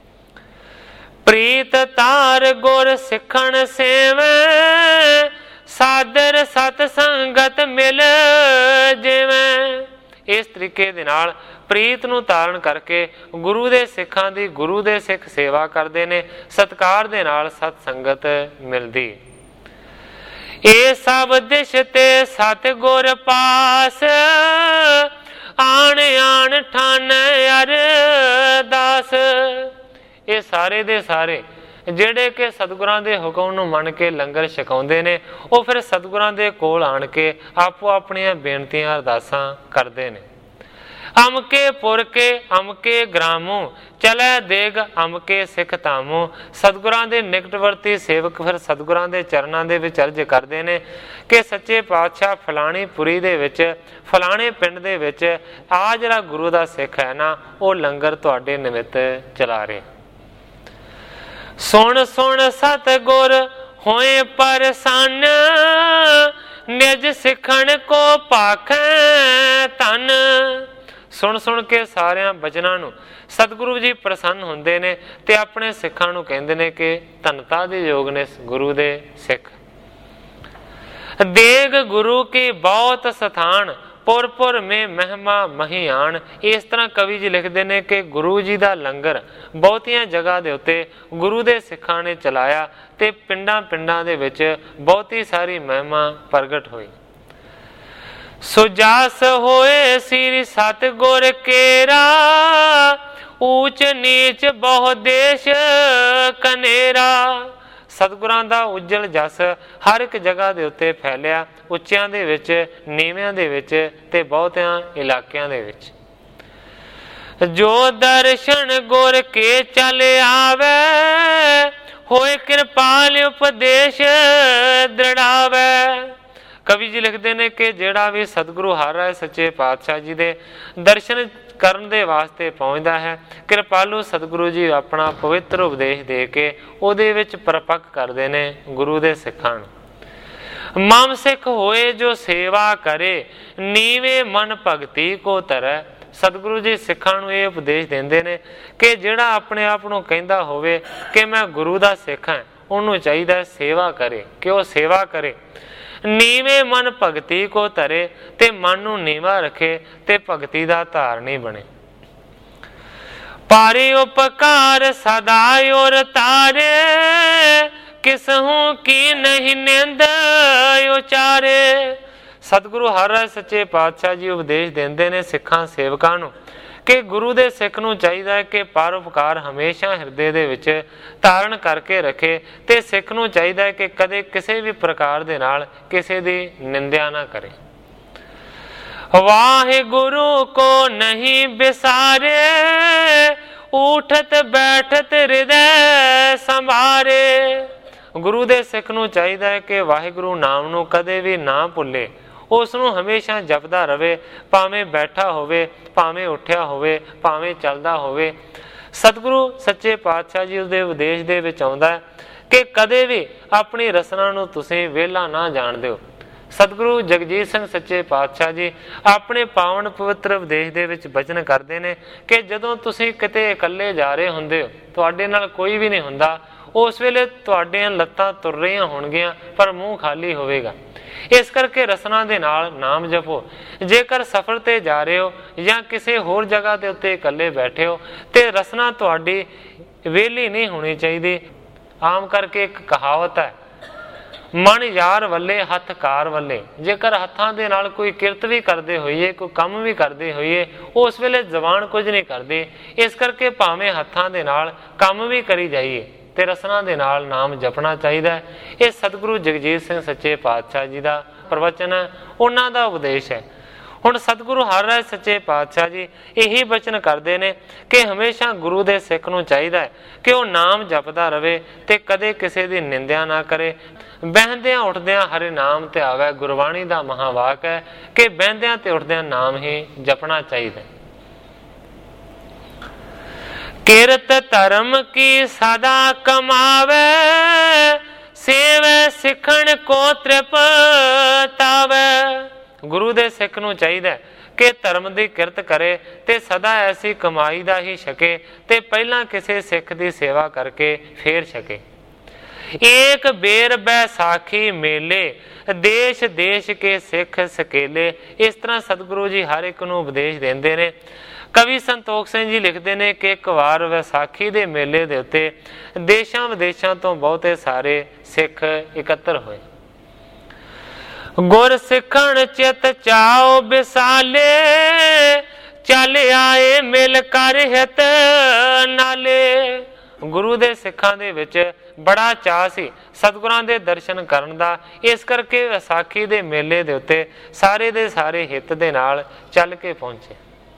ਪ੍ਰੀਤ ਤਾਰ ਗੁਰ ਸਿੱਖਣ ਸੇਵੈ, ਸਾਦਰ ਸਤ ਸੰਗਤ ਮਿਲ ਜਿਵੇਂ। ਇਸ ਤਰੀਕੇ ਦੇ ਨਾਲ ਪ੍ਰੀਤ ਨੂੰ ਧਾਰਨ ਕਰਕੇ ਗੁਰੂ ਦੇ ਸਿੱਖਾਂ ਦੀ ਗੁਰੂ ਦੇ ਸਿੱਖ ਸੇਵਾ ਕਰਦੇ ਨੇ, ਸਤਿਕਾਰ ਦੇ ਨਾਲ ਸਤ ਸੰਗਤ ਮਿਲਦੀ। ਇਹ ਸਭ ਦਿਸ਼ ਤੇ ਸਤ ਗੁਰ ਪਾਸ, ਆਣ ਆਣ ਠਾਨ ਅਰਦਾਸ। ਇਹ ਸਾਰੇ ਦੇ ਸਾਰੇ ਜਿਹੜੇ ਕਿ ਸਤਿਗੁਰਾਂ ਦੇ ਹੁਕਮ ਨੂੰ ਮੰਨ ਕੇ ਲੰਗਰ ਛਕਾਉਂਦੇ ਨੇ, ਉਹ ਫਿਰ ਸਤਿਗੁਰਾਂ ਦੇ ਕੋਲ ਆਣ ਕੇ ਆਪੋ ਆਪਣੀਆਂ ਬੇਨਤੀਆਂ ਅਰਦਾਸਾਂ ਕਰਦੇ ਨੇ। ਅਮਕੇ ਪੁਰ ਕੇ ਅਮਕੇ ਗ੍ਰਾਮੋਂ, ਚਲੈ ਦੇਗ ਅਮਕੇ ਸਿੱਖ ਧਾਮੋਂ। ਸਤਿਗੁਰਾਂ ਦੇ ਨਿਕਟਵਰਤੀ ਸੇਵਕ ਫਿਰ ਸਤਿਗੁਰਾਂ ਦੇ ਚਰਨਾਂ ਦੇ ਵਿੱਚ ਅਰਜ਼ ਕਰਦੇ ਨੇ ਕਿ ਸੱਚੇ ਪਾਤਸ਼ਾਹ ਫਲਾਣੀ ਪੁਰੀ ਦੇ ਵਿੱਚ, ਫਲਾਣੇ ਪਿੰਡ ਦੇ ਵਿੱਚ ਆ ਜਿਹੜਾ ਗੁਰੂ ਦਾ ਸਿੱਖ ਹੈ ਨਾ, ਉਹ ਲੰਗਰ ਤੁਹਾਡੇ ਨਿਮਿਤ ਚਲਾ ਰਿਹਾ। ਸੁਣ ਸੁਣ ਸਤਿਗੁਰ ਹੋਏ ਪਰਸੰਨ, ਨਿਜ ਸਿੱਖਣ ਕੋ ਭਾਖੈ ਧਨ। ਸੁਣ ਸੁਣ ਕੇ ਸਾਰਿਆਂ ਬਚਨਾਂ ਨੂੰ ਸਤਿਗੁਰੂ ਜੀ ਪ੍ਰਸੰਨ ਹੁੰਦੇ ਨੇ ਤੇ ਆਪਣੇ ਸਿੱਖਾਂ ਨੂੰ ਕਹਿੰਦੇ ਨੇ ਕਿ ਧਨਤਾ ਦੇ ਯੋਗ ਨੇ ਗੁਰੂ ਦੇ ਸਿੱਖ। ਦੇਗ ਗੁਰੂ ਕੀ ਬਹੁਤ ਸਥਾਨ, ਪੁਰ ਪੁਰ ਮੇ ਮਹਿਮਾ ਮਹੀਆਣ। ਇਸ ਤਰ੍ਹਾਂ ਕਵੀ ਜੀ ਲਿਖਦੇ ਨੇ ਕਿ ਗੁਰੂ ਜੀ ਦਾ ਲੰਗਰ ਬਹੁਤੀਆਂ ਜਗ੍ਹਾ ਦੇ ਉੱਤੇ ਗੁਰੂ ਦੇ ਸਿੱਖਾਂ ਨੇ ਚਲਾਇਆ ਤੇ ਪਿੰਡਾਂ ਪਿੰਡਾਂ ਦੇ ਵਿੱਚ ਬਹੁਤੀ ਸਾਰੀ ਮਹਿਮਾ ਪ੍ਰਗਟ ਹੋਈ। ਸੁਜਾਸ ਹੋਏ ਸ੍ਰੀ ਸਤਿਗੁਰ ਕੇਰਾ, ਊਚ ਨੀਚ ਬਹੁ ਦੇਸ਼ ਕਨੇਰਾ। ਸਤਿਗੁਰਾਂ ਦਾ ਉਜਲ ਜਸ ਹਰ ਇੱਕ ਜਗ੍ਹਾ ਦੇ ਉੱਤੇ ਫੈਲਿਆ, ਉੱਚਿਆਂ ਦੇ ਵਿੱਚ, ਨੀਵਿਆਂ ਦੇ ਵਿੱਚ ਤੇ ਬਹੁਤਿਆਂ ਇਲਾਕਿਆਂ ਦੇ ਵਿੱਚ। जो दर्शन गुर के चल आवे, होए कृपाल उपदेश दृढ़ावे। कवि जी लिखते हैं कि ਜਿਹੜਾ भी सतगुरु हर राय सच्चे पातशाह जी ਦੇ ਦਰਸ਼ਨ ਕਰਨ ਦੇ ਵਾਸਤੇ ਪਹੁੰਚਦਾ ਹੈ, ਕਿਰਪਾਲੂ ਸਤਿਗੁਰੂ ਜੀ ਆਪਣਾ ਪਵਿੱਤਰ ਉਪਦੇਸ਼ ਦੇ ਕੇ ਉਹਦੇ ਵਿੱਚ ਪਰਪੱਕ ਕਰਦੇ ਨੇ ਗੁਰੂ ਦੇ ਸਿੱਖਾਂ ਨੂੰ। ਮਮ ਸਿੱਖ ਹੋਏ ਜੋ ਸੇਵਾ ਕਰੇ, ਨੀਵੇਂ ਮਨ ਭਗਤੀ ਕੋ ਧਰੈ। ਸਤਿਗੁਰੂ ਜੀ ਸਿੱਖਾਂ ਨੂੰ ਇਹ ਉਪਦੇਸ਼ ਦਿੰਦੇ ਨੇ ਕਿ ਜਿਹੜਾ ਆਪਣੇ ਆਪ ਨੂੰ ਕਹਿੰਦਾ ਹੋਵੇ ਕਿ ਮੈਂ ਗੁਰੂ ਦਾ ਸਿੱਖ ਹਾਂ, ਉਹਨੂੰ ਚਾਹੀਦਾ ਸੇਵਾ ਕਰੇ, ਕਿ ਉਹ ਸੇਵਾ ਕਰੇ। ਨੀਵੇਂ ਮਨ ਭਗਤੀ ਕੋ ਧਰੇ, ਤੇ ਮਨ ਨੂੰ ਨੀਵਾਂ ਰੱਖੇ ਤੇ ਭਗਤੀ ਦਾ ਧਾਰਨੀ ਬਣੇ। ਪਾਰੇ ਉਪਕਾਰ ਸਦਾ ਔਰ ਤਾਰੇ, ਕਿਸਹੂ ਕੀ ਨਹੀਂ ਨਿੰਦ ਉਚਾਰੇ। ਸਤਿਗੁਰੂ ਹਰ ਰਾਏ ਸੱਚੇ ਪਾਤਸ਼ਾਹ ਜੀ ਉਪਦੇਸ਼ ਦਿੰਦੇ ਨੇ ਸਿੱਖਾਂ ਸੇਵਕਾਂ ਨੂੰ ਕਿ ਗੁਰੂ ਦੇ ਸਿੱਖ ਨੂੰ ਚਾਹੀਦਾ ਹੈ ਕਿ ਪਰਉਪਕਾਰ ਹਮੇਸ਼ਾ ਹਿਰਦੇ ਦੇ ਵਿੱਚ ਧਾਰਨ ਕਰਕੇ ਰੱਖੇ, ਤੇ ਸਿੱਖ ਨੂੰ ਚਾਹੀਦਾ ਹੈ ਕਿ ਕਦੇ ਕਿਸੇ ਵੀ ਪ੍ਰਕਾਰ ਦੇ ਨਾਲ ਕਿਸੇ ਦੀ ਨਿੰਦਿਆ ਨਾ ਕਰੇ। ਵਾਹਿਗੁਰੂ ਕੋ ਨਹੀਂ ਵਿਸਾਰੇ, ਉਠਤ ਬੈਠਤ ਹਿਰਦੈ ਸੰਭਾਰੇ। ਗੁਰੂ ਦੇ ਸਿੱਖ ਨੂੰ ਚਾਹੀਦਾ ਹੈ ਕਿ ਵਾਹਿਗੁਰੂ ਨਾਮ ਨੂੰ ਕਦੇ ਵੀ ਨਾ ਭੁੱਲੇ, ਉਸ ਨੂੰ ਹਮੇਸ਼ਾ ਜਪਦਾ ਰਵੇ, ਭਾਵੇਂ ਬੈਠਾ ਹੋਵੇ, ਭਾਵੇਂ ਉੱਠਿਆ ਹੋਵੇ, ਭਾਵੇਂ ਚੱਲਦਾ ਹੋਵੇ। ਸਤਿਗੁਰੂ ਸੱਚੇ ਪਾਤਸ਼ਾਹ ਜੀ ਉਸਦੇ ਉਪਦੇਸ਼ ਦੇ ਵਿੱਚ ਆਉਂਦਾ ਹੈ ਕਿ ਕਦੇ ਵੀ ਆਪਣੀ ਰਸਨਾ ਨੂੰ ਤੁਸੀਂ ਵਿਹਲਾ ਨਾ ਜਾਣ ਦਿਓ। ਸਤਿਗੁਰੂ ਜਗਜੀਤ ਸਿੰਘ ਸੱਚੇ ਪਾਤਸ਼ਾਹ ਜੀ ਆਪਣੇ ਪਾਵਨ ਪਵਿੱਤਰ ਉਪਦੇਸ਼ ਦੇ ਵਿੱਚ ਬਚਨ ਕਰਦੇ ਨੇ ਕਿ ਜਦੋਂ ਤੁਸੀਂ ਕਿਤੇ ਇਕੱਲੇ ਜਾ ਰਹੇ ਹੁੰਦੇ ਹੋ, ਤੁਹਾਡੇ ਨਾਲ ਕੋਈ ਵੀ ਨਹੀਂ ਹੁੰਦਾ, ਉਸ ਵੇਲੇ ਤੁਹਾਡੀਆਂ ਲੱਤਾਂ ਤੁਰ ਰਹੀਆਂ ਹੋਣਗੀਆਂ ਪਰ ਮੂੰਹ ਖਾਲੀ ਹੋਵੇਗਾ। ਇਸ ਕਰਕੇ ਰਸਨਾ ਦੇ ਨਾਲ ਨਾਮ ਜਪੋ। ਜੇਕਰ ਸਫ਼ਰ ਤੇ ਜਾ ਰਹੇ ਹੋ ਜਾਂ ਕਿਸੇ ਹੋਰ ਜਗ੍ਹਾ ਦੇ ਉੱਤੇ ਇਕੱਲੇ ਬੈਠੇ ਹੋ ਤੇ ਰਸਨਾ ਤੁਹਾਡੀ ਵਿਹਲੀ ਨਹੀਂ ਹੋਣੀ ਚਾਹੀਦੀ। ਆਮ ਕਰਕੇ ਇੱਕ ਕਹਾਵਤ ਹੈ, ਮਨ ਯਾਰ ਵੱਲੇ ਹੱਥ ਕਾਰ ਵੱਲੇ। ਜੇਕਰ ਹੱਥਾਂ ਦੇ ਨਾਲ ਕੋਈ ਕਿਰਤ ਵੀ ਕਰਦੇ ਹੋਈਏ, ਕੋਈ ਕੰਮ ਵੀ ਕਰਦੇ ਹੋਈਏ, ਉਸ ਵੇਲੇ ਜ਼ਬਾਨ ਕੁਝ ਨਹੀਂ ਕਰਦੀ। ਇਸ ਕਰਕੇ ਭਾਵੇਂ ਹੱਥਾਂ ਦੇ ਨਾਲ ਕੰਮ ਵੀ ਕਰੀ ਜਾਈਏ ਤੇ ਰਸਨਾ ਦੇ ਨਾਲ ਨਾਮ ਜਪਣਾ ਚਾਹੀਦਾ ਹੈ। ਇਹ ਸਤਿਗੁਰੂ ਜਗਜੀਤ ਸਿੰਘ ਸੱਚੇ ਪਾਤਸ਼ਾਹ ਜੀ ਦਾ ਪ੍ਰਵਚਨ ਹੈ, ਉਹਨਾਂ ਦਾ ਉਪਦੇਸ਼ ਹੈ। ਹੁਣ ਸਤਿਗੁਰੂ ਹਰ ਰਾਏ ਸੱਚੇ ਪਾਤਸ਼ਾਹ ਜੀ ਇਹੀ ਬਚਨ ਕਰਦੇ ਨੇ ਕਿ ਹਮੇਸ਼ਾ ਗੁਰੂ ਦੇ ਸਿੱਖ ਨੂੰ ਚਾਹੀਦਾ ਹੈ ਕਿ ਉਹ ਨਾਮ ਜਪਦਾ ਰਵੇ ਤੇ ਕਦੇ ਕਿਸੇ ਦੀ ਨਿੰਦਿਆ ਨਾ ਕਰੇ। ਬਹਿੰਦਿਆਂ ਉੱਠਦਿਆਂ ਹਰਿ ਨਾਮ ਤੇ ਆਵੇ, ਗੁਰਬਾਣੀ ਦਾ ਮਹਾਵਾਕ ਹੈ ਕਿ ਬਹਿੰਦਿਆਂ ਤੇ ਉੱਠਦਿਆਂ ਨਾਮ ਹੀ ਜਪਣਾ ਚਾਹੀਦਾ। ਕਿਰਤ ਧਰਮ ਕੀ ਸਦਾ ਕਮਾਵੇ, ਸੇਵੈ ਸਿੱਖਣ ਕੋ ਤ੍ਰਿਪਤਾਵੇ। ਗੁਰੂ ਦੇ ਸਿੱਖ ਨੂੰ ਚਾਹੀਦਾ ਕਿ ਧਰਮ ਦੀ ਕਿਰਤ ਕਰੇ ਤੇ ਸਦਾ ਐਸੀ ਕਮਾਈ ਦਾ ਹੀ ਛਕੇ ਤੇ ਪਹਿਲਾਂ ਕਿਸੇ ਸਿੱਖ ਦੀ ਸੇਵਾ ਕਰਕੇ ਫੇਰ ਛਕੇ। ਏਕ ਬੇਰ ਬੈਸਾਖੀ ਮੇਲੇ, ਦੇਸ਼ ਦੇਸ਼ ਕੇ ਸਿੱਖ ਸਕੇਲੇ। ਇਸ ਤਰ੍ਹਾਂ ਸਤਿਗੁਰੂ ਜੀ ਹਰ ਇੱਕ ਨੂੰ ਉਪਦੇਸ਼ ਦਿੰਦੇ ਨੇ। ਕਵੀ ਸੰਤੋਖ ਸਿੰਘ ਜੀ ਲਿਖਦੇ ਨੇ ਕਿ ਇੱਕ ਵਾਰ ਵਿਸਾਖੀ ਦੇ ਮੇਲੇ ਦੇ ਉੱਤੇ ਦੇਸ਼ਾਂ ਵਿਦੇਸ਼ਾਂ ਤੋਂ ਬਹੁਤੇ ਸਾਰੇ ਸਿੱਖ ਇਕੱਤਰ ਹੋਏ। ਗੁਰ ਸਿੱਖਣ ਚਿਤ ਚਾਉ ਵਿਸਾਲੇ, ਚੱਲ ਆਏ ਮਿਲ ਕਰ ਹਿਤ ਨਾਲੇ। ਗੁਰੂ ਦੇ ਸਿੱਖਾਂ ਦੇ ਵਿੱਚ ਬੜਾ ਚਾਅ ਸੀ ਸਤਿਗੁਰਾਂ ਦੇ ਦਰਸ਼ਨ ਕਰਨ ਦਾ। ਇਸ ਕਰਕੇ ਵਿਸਾਖੀ ਦੇ ਮੇਲੇ ਦੇ ਉੱਤੇ ਸਾਰੇ ਦੇ ਸਾਰੇ ਹਿੱਤ ਦੇ ਨਾਲ ਚੱਲ ਕੇ ਪਹੁੰਚੇ।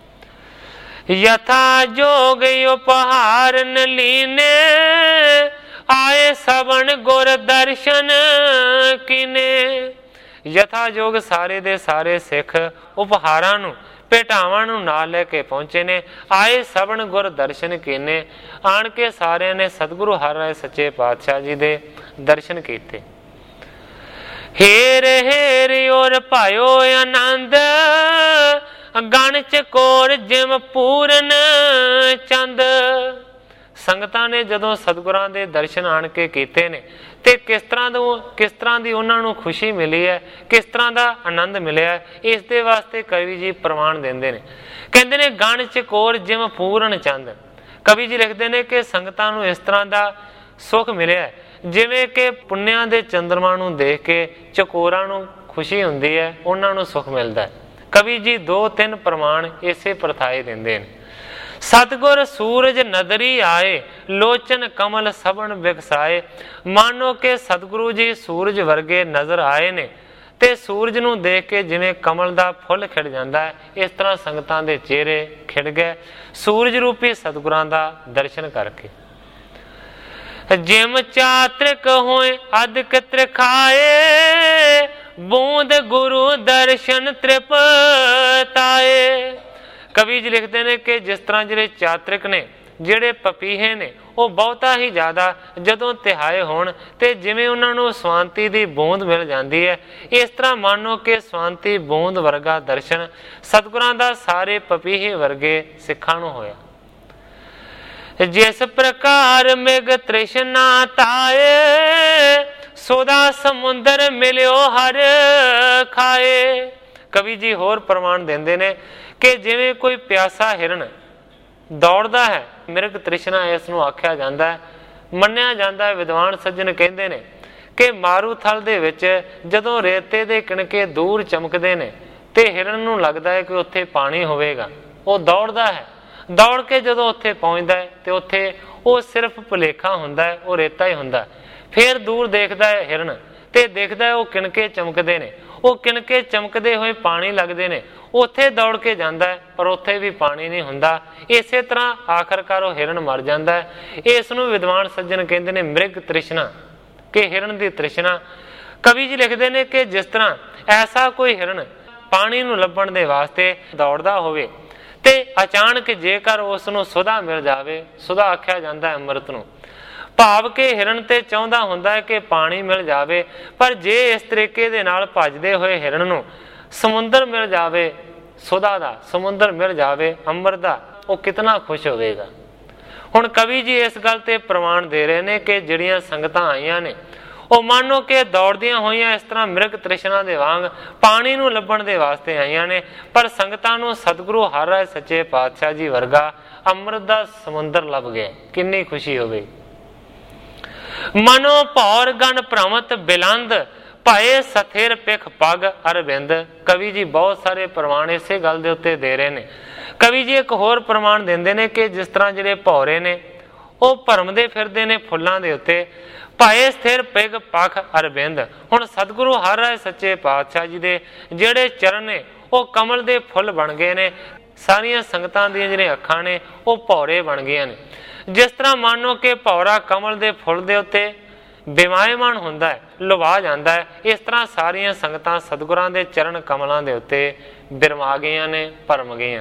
ਯਥਾ ਜੋਗ ਉਪਹਾਰਨ ਲੀਨੇ, ਆਏ ਸਵਣ ਗੁਰ ਦਰਸ਼ਨ ਕੀਨੇ। ਯਥਾ ਜੋਗ ਸਾਰੇ ਦੇ ਸਾਰੇ ਸਿੱਖ ਉਪਹਾਰਾਂ ਨੂੰ, ਭੇਟਾਵਾਂ ਨੂੰ ਨਾਲ ਲੈ ਕੇ ਪਹੁੰਚੇ ਨੇ। ਆਏ ਸਵਣ ਗੁਰ ਦਰਸ਼ਨ ਕੀਨੇ, ਆਣ ਕੇ ਸਾਰਿਆਂ ਨੇ ਸਤਿਗੁਰੂ ਹਰ ਰਾਏ ਸੱਚੇ ਪਾਤਸ਼ਾਹ ਜੀ ਦੇ ਦਰਸ਼ਨ ਕੀਤੇ। ਹੇਰ ਹੇਰ ਔਰ ਭਾਇਓ ਆਨੰਦ, ਗਣ ਚਕੋਰ ਜਿਮ ਪੂਰਨ ਚੰਦ। ਸੰਗਤਾਂ ਨੇ ਜਦੋਂ ਸਤਿਗੁਰਾਂ ਦੇ ਦਰਸ਼ਨ ਆਣ ਕੇ ਕੀਤੇ ਨੇ ਤੇ ਕਿਸ ਤਰ੍ਹਾਂ ਦੀ ਉਹਨਾਂ ਨੂੰ ਖੁਸ਼ੀ ਮਿਲੀ ਹੈ, ਕਿਸ ਤਰ੍ਹਾਂ ਦਾ ਆਨੰਦ ਮਿਲਿਆ ਹੈ, ਇਸ ਦੇ ਵਾਸਤੇ ਕਵੀ ਜੀ ਪ੍ਰਮਾਣ ਦਿੰਦੇ ਨੇ। ਕਹਿੰਦੇ ਨੇ ਗਣ ਚਕੋਰ ਜਿਮ ਪੂਰਨ ਚੰਦ। ਕਵੀ ਜੀ ਲਿਖਦੇ ਨੇ ਕਿ ਸੰਗਤਾਂ ਨੂੰ ਇਸ ਤਰ੍ਹਾਂ ਦਾ ਸੁੱਖ ਮਿਲਿਆ ਜਿਵੇਂ ਕਿ ਪੁੰਨਿਆਂ ਦੇ ਚੰਦਰਮਾ ਨੂੰ ਦੇਖ ਕੇ ਚਕੋਰਾਂ ਨੂੰ ਖੁਸ਼ੀ ਹੁੰਦੀ ਹੈ, ਉਹਨਾਂ ਨੂੰ ਸੁੱਖ ਮਿਲਦਾ ਹੈ। ਕਵੀ ਜੀ 2-3 ਪ੍ਰਮਾਣ ਇਸੇ ਪ੍ਰਥਾਏ ਦਿੰਦੇ ਨੇ। ਸਤਿਗੁਰ ਸੂਰਜ ਨਦਰੀ ਆਏ, ਲੋਚਨ ਕਮਲ ਸਭਨ ਵਿਕਸਾਏ। ਮਾਨੋ ਕਿ ਸਤਿਗੁਰੂ ਜੀ ਸੂਰਜ ਵਰਗੇ ਨਜ਼ਰ ਆਏ ਨੇ ਤੇ ਸੂਰਜ ਨੂੰ ਦੇਖ ਕੇ ਜਿਵੇਂ ਕਮਲ ਦਾ ਫੁੱਲ ਖਿੜ ਜਾਂਦਾ ਹੈ, ਇਸ ਤਰ੍ਹਾਂ ਸੰਗਤਾਂ ਦੇ ਚਿਹਰੇ ਖਿੜ ਗਏ ਸੂਰਜ ਰੂਪੀ ਸਤਿਗੁਰਾਂ ਦਾ ਦਰਸ਼ਨ ਕਰਕੇ। ਜਿਮ ਚਾਤ੍ਰਿਕ ਹੋਏ ਅਦਕ ਤ੍ਰਿਖਾਏ, ਬੂੰਦ ਗੁਰੂ ਦਰਸ਼ਨ ਤ੍ਰਿਪਤਾਏ। ਕਵੀ ਜੀ ਲਿਖਦੇ ਨੇ ਕਿ ਜਿਸ ਤਰ੍ਹਾਂ ਜਿਹੜੇ ਚਾਤ੍ਰਿਕ ਨੇ, ਜਿਹੜੇ ਪਪੀਹੇ ਨੇ, ਉਹ ਬਹੁਤਾ ਹੀ ਜ਼ਿਆਦਾ ਜਦੋਂ ਤਿਹਾਏ ਹੋਣ ਤੇ ਜਿਵੇਂ ਉਹਨਾਂ ਨੂੰ ਸਵਾਂਤੀ ਦੀ ਬੂੰਦ ਮਿਲ ਜਾਂਦੀ ਹੈ, ਇਸ ਤਰ੍ਹਾਂ ਮੰਨੋ ਕਿ ਸਵਾਂਤੀ ਬੂੰਦ ਵਰਗਾ ਦਰਸ਼ਨ ਸਤਿਗੁਰਾਂ ਦਾ ਸਾਰੇ ਪਪੀਹੇ ਵਰਗੇ ਸਿੱਖਾਂ ਨੂੰ ਹੋਇਆ। ਜਿਸ ਪ੍ਰਕਾਰ ਮਿਗ ਤ੍ਰਿਸ਼ਨਾ ਤਾਏ, ਸੋਦਾ ਸਮੁੰਦਰ ਮਿਲਿਓ ਹਰ ਖਾਏ। ਕਵੀ ਜੀ ਹੋਰ ਪ੍ਰਮਾਣ ਦਿੰਦੇ ਨੇ ਕਿ ਜਿਵੇਂ ਕੋਈ ਪਿਆਸਾ ਹਿਰਨ ਦੌੜਦਾ ਹੈ, ਮਿਰਗ ਤ੍ਰਿਸ਼ਨਾ ਇਸ ਨੂੰ ਆਖਿਆ ਜਾਂਦਾ ਹੈ। ਮੰਨਿਆ ਜਾਂਦਾ ਹੈ, ਵਿਦਵਾਨ ਸੱਜਣ ਕਹਿੰਦੇ ਨੇ ਕਿ ਮਾਰੂਥਲ ਦੇ ਵਿੱਚ ਜਦੋਂ ਰੇਤੇ ਦੇ ਕਿਣਕੇ ਦੂਰ ਚਮਕਦੇ ਨੇ ਤੇ ਹਿਰਨ ਨੂੰ ਲੱਗਦਾ ਹੈ ਕਿ ਉੱਥੇ ਪਾਣੀ ਹੋਵੇਗਾ, ਉਹ ਦੌੜਦਾ ਹੈ। ਦੌੜ ਕੇ ਜਦੋਂ ਉੱਥੇ ਪਹੁੰਚਦਾ ਹੈ ਤੇ ਉੱਥੇ ਉਹ ਸਿਰਫ ਭੁਲੇਖਾ ਹੁੰਦਾ ਹੈ, ਉਹ ਰੇਤਾ ਹੀ ਹੁੰਦਾ। ਫਿਰ ਦੂਰ ਦੇਖਦਾ ਹੈ ਹਿਰਨ ਤੇ ਦੇਖਦਾ ਹੈ ਉਹ ਕਿਣਕੇ ਚਮਕਦੇ ਨੇ, ਉਹ ਕਿਣਕੇ ਚਮਕਦੇ ਹੋਏ ਪਾਣੀ ਲੱਗਦੇ ਨੇ, ਉੱਥੇ ਦੌੜ ਕੇ ਜਾਂਦਾ ਹੈ ਪਰ ਉੱਥੇ ਵੀ ਪਾਣੀ ਨਹੀਂ ਹੁੰਦਾ। ਇਸੇ ਤਰ੍ਹਾਂ ਆਖਰਕਾਰ ਉਹ ਹਿਰਨ ਮਰ ਜਾਂਦਾ ਹੈ। ਇਸ ਨੂੰ ਵਿਦਵਾਨ ਸੱਜਣ ਕਹਿੰਦੇ ਨੇ ਮ੍ਰਿਗ ਤ੍ਰਿਸ਼ਨਾ, ਕਿ ਹਿਰਨ ਦੀ ਤ੍ਰਿਸ਼ਨਾ। ਕਵੀ ਜੀ ਲਿਖਦੇ ਨੇ ਕਿ ਜਿਸ ਤਰ੍ਹਾਂ ਐਸਾ ਕੋਈ ਹਿਰਨ ਪਾਣੀ ਨੂੰ ਲੱਭਣ ਦੇ ਵਾਸਤੇ ਦੌੜਦਾ ਹੋਵੇ ਤੇ ਅਚਾਨਕ ਜੇਕਰ ਉਸ ਨੂੰ ਸੁਧਾ ਮਿਲ ਜਾਵੇ, ਸੁਧਾ ਆਖਿਆ ਜਾਂਦਾ ਹੈ ਅੰਮ੍ਰਿਤ ਨੂੰ, ਭਾਵ ਕਿ ਹਿਰਨ ਤੇ ਚਾਹੁੰਦਾ ਹੁੰਦਾ ਹੈ ਕਿ ਪਾਣੀ ਮਿਲ ਜਾਵੇ, ਪਰ ਜੇ ਇਸ ਤਰੀਕੇ ਦੇ ਨਾਲ ਭੱਜਦੇ ਹੋਏ ਹਿਰਨ ਨੂੰ ਸਮੁੰਦਰ ਮਿਲ ਜਾਵੇ, ਸੁਧਾ ਦਾ ਸਮੁੰਦਰ ਮਿਲ ਜਾਵੇ ਅੰਮ੍ਰਿਤ ਦਾ, ਉਹ ਕਿਤਨਾ ਖੁਸ਼ ਹੋਵੇਗਾ। ਹੁਣ ਕਵੀ ਜੀ ਇਸ ਗੱਲ ਤੇ ਪ੍ਰਮਾਣ ਦੇ ਰਹੇ ਨੇ ਕਿ ਜਿਹੜੀਆਂ ਸੰਗਤਾਂ ਆਈਆਂ ਨੇ ਉਹ ਮੰਨੋ ਕਿ ਦੌੜਦੀਆਂ ਹੋਈਆਂ ਇਸ ਤਰ੍ਹਾਂ ਮਿਰਗ ਤ੍ਰਿਸ਼ਨਾ ਦੇ ਵਾਂਗ ਪਾਣੀ ਨੂੰ ਲੱਭਣ ਦੇ ਵਾਸਤੇ ਆਈਆਂ ਨੇ, ਪਰ ਸੰਗਤਾਂ ਨੂੰ ਸਤਿਗੁਰੂ ਹਰ ਰਾਏ ਸੱਚੇ ਪਾਤਸ਼ਾਹ ਜੀ ਵਰਗਾ ਅੰਮ੍ਰਿਤ ਦਾ ਸਮੁੰਦਰ ਲੱਭ ਗਿਆ। ਕਿੰਨੀ ਖੁਸ਼ੀ ਹੋਵੇ। ਮਨੋ ਭੌਰ ਗਨ ਭ੍ਰਮਤ ਬਿਲੰਦ, ਭਾਏ ਸਥਿਰ ਪਿਖ ਪਗ ਅਰਬਿੰਦ। ਕਵੀ ਜੀ ਬਹੁਤ ਸਾਰੇ ਪ੍ਰਮਾਣ ਇਸੇ ਗੱਲ ਦੇ ਉੱਤੇ ਦੇ ਰਹੇ ਨੇ। ਕਵੀ ਜੀ ਇੱਕ ਹੋਰ ਪ੍ਰਮਾਣ ਦਿੰਦੇ ਨੇ ਕਿ ਜਿਸ ਤਰ੍ਹਾਂ ਜਿਹੜੇ ਭੌਰੇ ਨੇ ਉਹ ਭਰਮਦੇ ਫਿਰਦੇ ਨੇ ਫੁੱਲਾਂ ਦੇ ਉੱਤੇ, ਭਾਏ ਸਥਿਰ ਪਿਗ ਪਖ ਅਰਬਿੰਦ। ਹੁਣ ਸਤਿਗੁਰੂ ਹਰ ਰਾਏ ਸੱਚੇ ਪਾਤਸ਼ਾਹ ਜੀ ਦੇ ਜਿਹੜੇ ਚਰਨ ਨੇ ਉਹ ਕਮਲ ਦੇ ਫੁੱਲ ਬਣ ਗਏ ਨੇ। ਸਾਰੀਆਂ ਸੰਗਤਾਂ ਦੀਆਂ ਜਿਹੜੀਆਂ ਅੱਖਾਂ ਨੇ ਉਹ ਭੌਰੇ ਬਣ ਗਈਆਂ ਨੇ। ਜਿਸ ਤਰ੍ਹਾਂ ਮੰਨੋ ਕਿ ਭੌਰਾ ਕਮਲ ਦੇ ਫੁੱਲ ਦੇ ਉੱਤੇ ਬਿਮਾਇਮਾਨ ਹੁੰਦਾ ਹੈ, ਲੁਭਾ ਜਾਂਦਾ ਹੈ, ਇਸ ਤਰ੍ਹਾਂ ਸਾਰੀਆਂ ਸੰਗਤਾਂ ਸਤਿਗੁਰਾਂ ਦੇ ਚਰਨ ਕਮਲਾਂ ਦੇ ਉੱਤੇ ਬਿਰਮਾ ਗਈਆਂ ਨੇ, ਭਰਮ ਗਈਆਂ।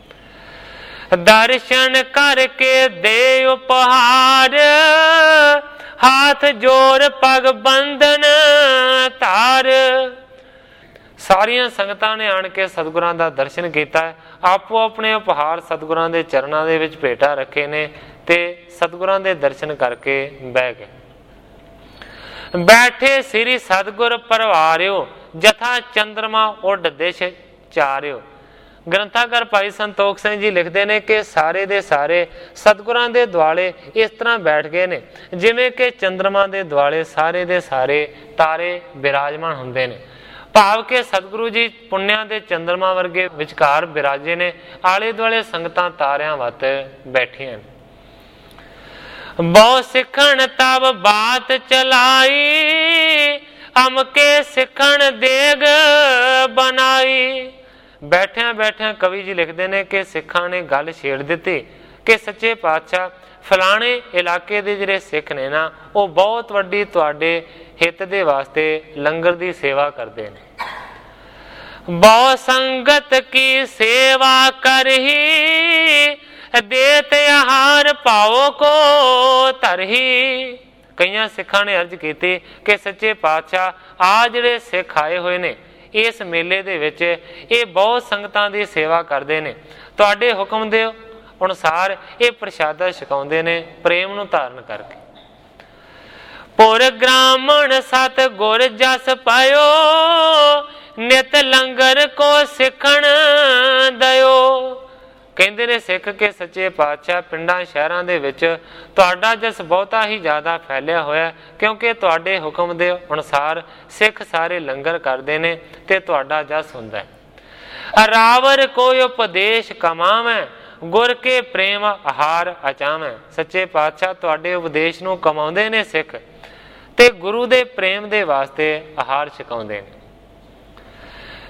ਦਰਸ਼ਨ ਕਰਕੇ ਦੇ ਉਪਹਾਰ, ਹਾਥ ਜੋੜ ਪਗ ਬੰਧਨ ਧਾਰ। ਸਾਰੀਆਂ ਸੰਗਤਾਂ ਨੇ ਆਣ ਕੇ ਸਤਿਗੁਰਾਂ ਦਾ ਦਰਸ਼ਨ ਕੀਤਾ ਹੈ, ਆਪੋ ਆਪਣੇ ਉਪਹਾਰ ਸਤਿਗੁਰਾਂ ਦੇ ਚਰਨਾਂ ਦੇ ਵਿੱਚ ਭੇਟਾ ਰੱਖੇ ਨੇ ਤੇ ਸਤਿਗੁਰਾਂ ਦੇ ਦਰਸ਼ਨ ਕਰਕੇ ਬਹਿ ਗਏ। ਬੈਠੇ ਸ੍ਰੀ ਸਤਿਗੁਰ ਪਰਵਾਰਿਓ, ਜਥਾ ਚੰਦਰਮਾ ਉੱਡ ਦਿਸ਼ ਚਾਰਿਓ। ਗ੍ਰੰਥਾਕਾਰ ਭਾਈ ਸੰਤੋਖ ਸਿੰਘ ਜੀ ਲਿਖਦੇ ਨੇ ਕਿ ਸਾਰੇ ਦੇ ਸਾਰੇ ਸਤਿਗੁਰਾਂ ਦੇ ਦੁਆਲੇ ਇਸ ਤਰ੍ਹਾਂ ਬੈਠ ਗਏ ਨੇ ਜਿਵੇਂ ਕਿ ਚੰਦਰਮਾ ਦੇ ਦੁਆਲੇ ਸਾਰੇ ਦੇ ਸਾਰੇ ਤਾਰੇ ਬਿਰਾਜਮਾਨ ਹੁੰਦੇ ਨੇ। ਭਾਵ ਕਿ ਸਤਿਗੁਰੂ ਜੀ ਪੁੰਨਿਆਂ ਦੇ ਚੰਦਰਮਾ ਵਰਗੇ ਵਿਚਕਾਰ ਬਿਰਾਜੇ ਨੇ, ਆਲੇ ਦੁਆਲੇ ਸੰਗਤਾਂ ਤਾਰਿਆਂ ਵੱਤ ਬੈਠੀਆਂ ਨੇ। ਬਹੁ ਸਿੱਖਣ ਤਬ ਬਾਤ ਚਲਾਈ, ਅਮਕੇ ਸਿੱਖਣ ਦੇਗ ਬਣਾਈ। ਬੈਠਿਆਂ ਬੈਠਿਆਂ ਕਵੀ ਜੀ ਲਿਖਦੇ ਨੇ ਕਿ ਸਿੱਖਾਂ ਨੇ ਗੱਲ ਛੇੜ ਦਿੱਤੀ ਕਿ ਸੱਚੇ ਪਾਤਸ਼ਾਹ ਫਲਾਣੇ ਇਲਾਕੇ ਦੇ ਜਿਹੜੇ ਸਿੱਖ ਨੇ ਨਾ ਉਹ ਬਹੁਤ ਵੱਡੀ ਤੁਹਾਡੇ ਹਿੱਤ ਦੇ ਵਾਸਤੇ ਲੰਗਰ ਦੀ ਸੇਵਾ ਕਰਦੇ ਨੇ। ਬਹੁ ਸੰਗਤ ਕੀ ਸੇਵਾ ਕਰਹੀ, ਦੇਤ ਆਹਾਰ ਪਾਓ ਕੋ ਧਰਹੀ। ਕਈਆਂ ਸਿੱਖਾਂ ਨੇ ਅਰਜ਼ ਕੀਤੀ ਕਿ ਸੱਚੇ ਪਾਤਸ਼ਾਹ ਆ ਜਿਹੜੇ ਸਿੱਖ ਆਏ ਹੋਏ ਨੇ ਇਸ ਮੇਲੇ ਦੇ ਵਿੱਚ ਇਹ ਬਹੁਤ ਸੰਗਤਾਂ ਦੀ ਸੇਵਾ ਕਰਦੇ ਨੇ, ਤੁਹਾਡੇ ਹੁਕਮ ਦੇ ਅਨੁਸਾਰ ਇਹ ਪ੍ਰਸ਼ਾਦਾ ਛਕਾਉਂਦੇ ਨੇ ਪ੍ਰੇਮ ਨੂੰ ਧਾਰਨ ਕਰਕੇ। ਪੁਰ ਗ੍ਰਾਮਣ ਸਤ ਗੁਰ ਜਸ ਪਾਇਓ, ਨਿਤ ਲੰਗਰ ਕੋ ਸਿੱਖਣ ਦਿਓ। ਕਹਿੰਦੇ ਨੇ ਸਿੱਖ ਕੇ ਸੱਚੇ ਪਾਤਸ਼ਾਹ ਪਿੰਡਾਂ ਸ਼ਹਿਰਾਂ ਦੇ ਵਿੱਚ ਤੁਹਾਡਾ ਜਸ ਬਹੁਤਾ ਹੀ ਜ਼ਿਆਦਾ ਫੈਲਿਆ ਹੋਇਆ, ਕਿਉਂਕਿ ਤੁਹਾਡੇ ਹੁਕਮ ਦੇ ਅਨੁਸਾਰ ਸਿੱਖ ਸਾਰੇ ਲੰਗਰ ਕਰਦੇ ਨੇ ਤੇ ਤੁਹਾਡਾ ਜਸ ਹੁੰਦਾ ਹੈ। ਰਾਵਰ ਕੋਈ ਉਪਦੇਸ਼ ਕਮਾਵੇਂ, ਗੁਰ ਕੇ ਪ੍ਰੇਮ ਆਹਾਰ ਅਚਾਵੇਂ। ਸੱਚੇ ਪਾਤਸ਼ਾਹ ਤੁਹਾਡੇ ਉਪਦੇਸ਼ ਨੂੰ ਕਮਾਉਂਦੇ ਨੇ ਸਿੱਖ ਤੇ ਗੁਰੂ ਦੇ ਪ੍ਰੇਮ ਦੇ ਵਾਸਤੇ ਆਹਾਰ ਛਕਾਉਂਦੇ ਨੇ।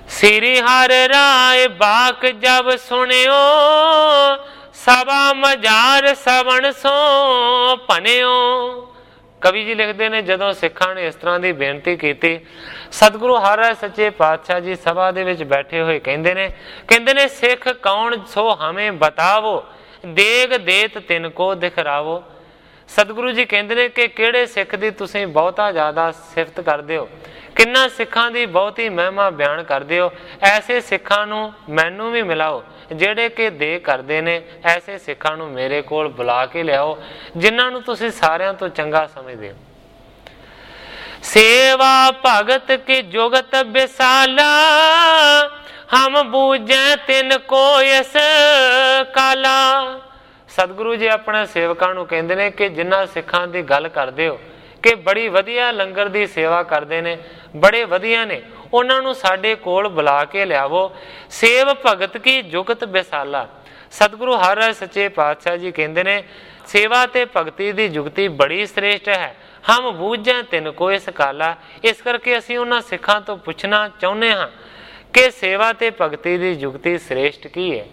श्री हर राय बाक जब सुनियो सभा मजार सवण सो भनियो। कवि जी लिखते हैं जदों सिखां ने इस तरह की बेनती की, सतगुरु हर राय सच्चे पातशाह जी सभा दे विच बैठे हुए कहते ने सिख कौन सो हमें बतावो, देग देत तिनको दिखरावो। सतगुरु जी कहते हैं कि किहड़े सिख दी तुसीं बहुता ज़्यादा सिफत करदे हो, किन्ना सिखां दी बहुती महिमा बयान करदे हो, ऐसे सिखां नूं मैनूं भी मिलाओ ਜਿਹੜੇ कि दे करते ने, ऐसे सिखां नूं मेरे कोल बुला के लियाओ जिन्हां नूं तुसीं सारियां तो चंगा समझदे हो। सेवा भगत की जुगत विसाला, हम बूझे तिन को इस काला। सतगुरु जी अपने सेवकां नूं कहंदे ने कि जिन्हां सिखां दी गल करदे हो कि बड़ी वधिया लंगर दी सेवा करदे ने, बड़े वधिया ने, उन्हां नूं साडे कोल बुला के लियावो। सेव भगत की जुगत विसाला। सतगुरु हर राय सच्चे पातशाह जी कहंदे ने सेवा ते भगती दी जुगती बड़ी श्रेष्ठ है, हम बूझे तिनको इस काला। इस करके असीं उन्हां सिखां तो पुछना चाहुंदे हां कि सेवा ते भगती दी जुगती श्रेष्ठ की है।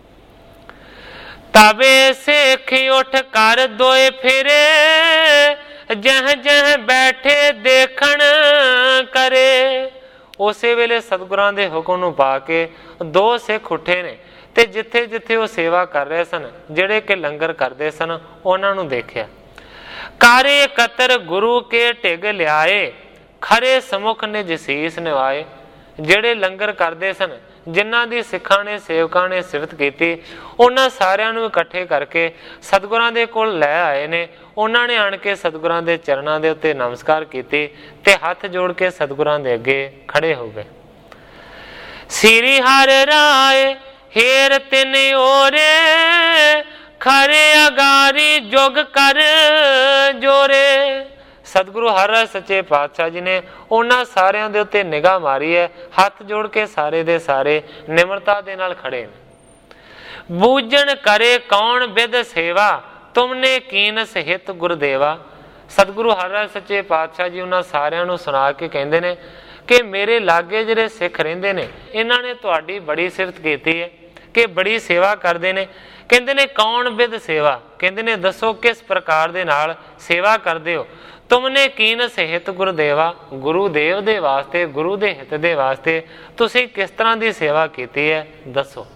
तबे सिख उठ कर दोए फिरे, जह जह बैठे देखण करे। उसे वेले सतगुरां दे हुक्म नूं पा के दो सिख उठे ने ते जिथे जिथे वो सेवा कर रहे सन, जिहड़े कि लंगर करदे सन, उन्हां नूं देखिया। कारे कतर गुरु के टिग लियाए, खरे समुख निज सीस निवाए। जिहड़े लंगर करदे सन, जिन्हां दी सिखां ने सेवकां ने सिफत कीती, उन्हां सारियां नूं इकट्ठे करके सतगुरां दे कोल लै आए ने। उन्हां ने आण के सतगुरां दे चरणां दे उत्ते नमस्कार कीते ते हथ जोड़ के सतगुरां दे अगे खड़े हो गए। श्री हर राय हेर तिन ओरे, खरे अगारी जुग कर जोरे। सतगुरु हर राय सच्चे पातशाह जी ने उन्हां सारियां दे उत्ते निगाह मारी है, हथ जोड़ के सारे दे सारे निमरता दे नाल खड़े ने। बूझण करे कौन विद सेवा, तुमने कीनस हित गुरदेवा। सतगुरु हर राय सच्चे पातशाह जी उन्हां सारियां नूं सुना के कहंदे ने कि मेरे लागे जिहड़े सिख रहिंदे ने, इन्हां ने तुहाडी बड़ी सिफत कीती है कि बड़ी सेवा करदे ने। कहंदे ने कौन विद सेवा, कहंदे ने दसो किस प्रकार दे नाल सेवा करदे हो। तुमने कीनस हित गुरदेवा, गुरुदेव दे वास्ते, गुरु दे हित दे वास्ते तुसीं किस तरह दी सेवा कीती है, दसो।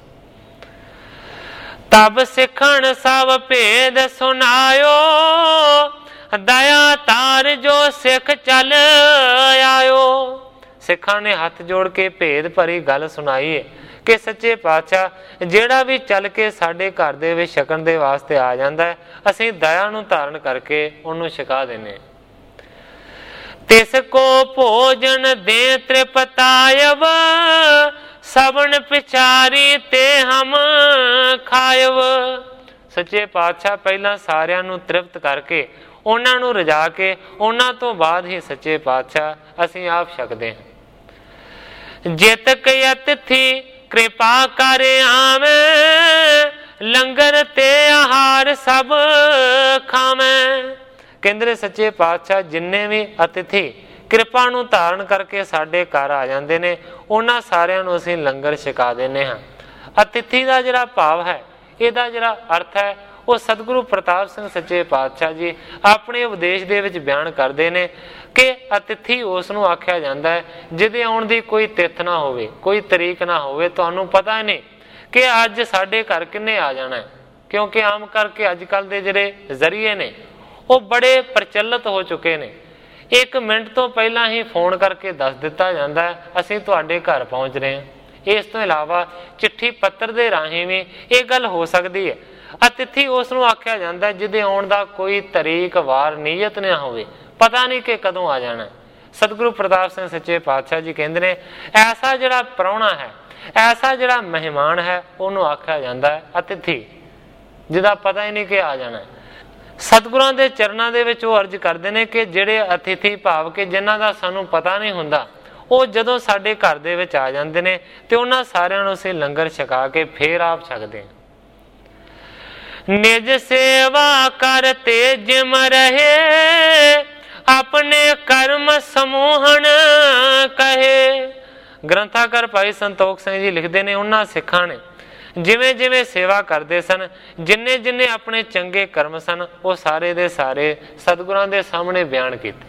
तब सिखण सब भेद सुनायो, दया तार जो सिख चल आयो। सिखां ने हथ जोड़ के भेद भरी गल सुनाई है कि सच्चे पातशाह जिहड़ा भी चल के साडे घर दे विच छकण दे वास्ते आ जांदा है, असीं दया नूं धारण करके उहनूं छका दिंदे। तिस को भोजन दे त्रिपतायव, सबन पिछारी ते हम खायव। सच्चे पातशाह पहला सारियां नूं तृप्त करके उन्हां नूं रजा के उन्हां तो बाद ही सच्चे पातशाह असीं आप छकदे हां। जितक अतिथि कृपा कर आवे, लंगर ते आहार सब खावें। कहंदे सच्चे पातशाह जिन्ने भी अतिथि कृपा नूं धारण करके साडे घर आ जांदे ने, उन्हां सारियां नूं असीं लंगर छका दिंदे हां। अतिथि दा जिहड़ा भाव है, इहदा जिहड़ा अर्थ है, वो सतगुरु प्रताप सिंह सच्चे पातशाह जी अपने उपदेश दे विच बयान करदे ने कि अतिथि उस नूं आख्या जांदा है जिहदे आउण दी कोई तिथ ना होवे, कोई तरीक ना होवे। तुहानूं पता ही नहीं कि अज साडे घर किन्ने आ जाना है, क्योंकि आम करके अजकल दे जिहड़े जरिए ने वो बड़े प्रचलित हो चुके ने। एक मिनट तो पहला ही फोन करके दस दिता जाता है असीं तुहाडे घर पहुँच रहे हैं। इस तो इलावा चिट्ठी पत्र दे राहीं भी ये गल हो सकती है। अतिथि उस नूं आख्या जाता है जिहदे आउण दा कोई तरीक वार नीयत ना होवे, पता नहीं कि कदों आ जाना है। सतगुरु प्रताप सिंह सच्चे पातशाह जी कहंदे ने ऐसा जिहड़ा प्राहुणा है, ऐसा जिहड़ा मेहमान है, उहनूं आख्या जाता है अतिथि, जिहदा पता ही नहीं कि आ जाना है। सतगुरां दे चरनां दे विच ओह अर्ज करदे ने कि जिहड़े अतिथि भाव के जिन्हां दा सानूं पता नहीं हुंदा, ਉਹ ਜਦੋਂ ਸਾਡੇ ਘਰ ਦੇ ਵਿੱਚ ਆ ਜਾਂਦੇ ਨੇ ਤੇ ਉਹਨਾਂ ਸਾਰਿਆਂ ਨੂੰ ਅਸੀਂ ਲੰਗਰ ਛਕਾ ਕੇ ਫੇਰ ਆਪ ਛਕਦੇ ਹਾਂ। ਨਿਜ ਸੇਵਾ ਕਰਤੇ ਜਿਮ ਰਹੇ ਆਪਣੇ ਕਰਮ ਸਮੂਹਣ ਕਹੇ ਗ੍ਰੰਥਾਕਾਰ ਭਾਈ ਸੰਤੋਖ ਸਿੰਘ ਜੀ ਲਿਖਦੇ ਨੇ, ਉਹਨਾਂ ਸਿੱਖਾਂ ਨੇ ਜਿਵੇਂ ਜਿਵੇਂ ਸੇਵਾ ਕਰਦੇ ਸਨ, ਜਿੰਨੇ ਜਿੰਨੇ ਆਪਣੇ ਚੰਗੇ ਕਰਮ ਸਨ, ਉਹ ਸਾਰੇ ਦੇ ਸਾਰੇ ਸਤਿਗੁਰਾਂ ਦੇ ਸਾਹਮਣੇ ਬਿਆਨ ਕੀਤੇ।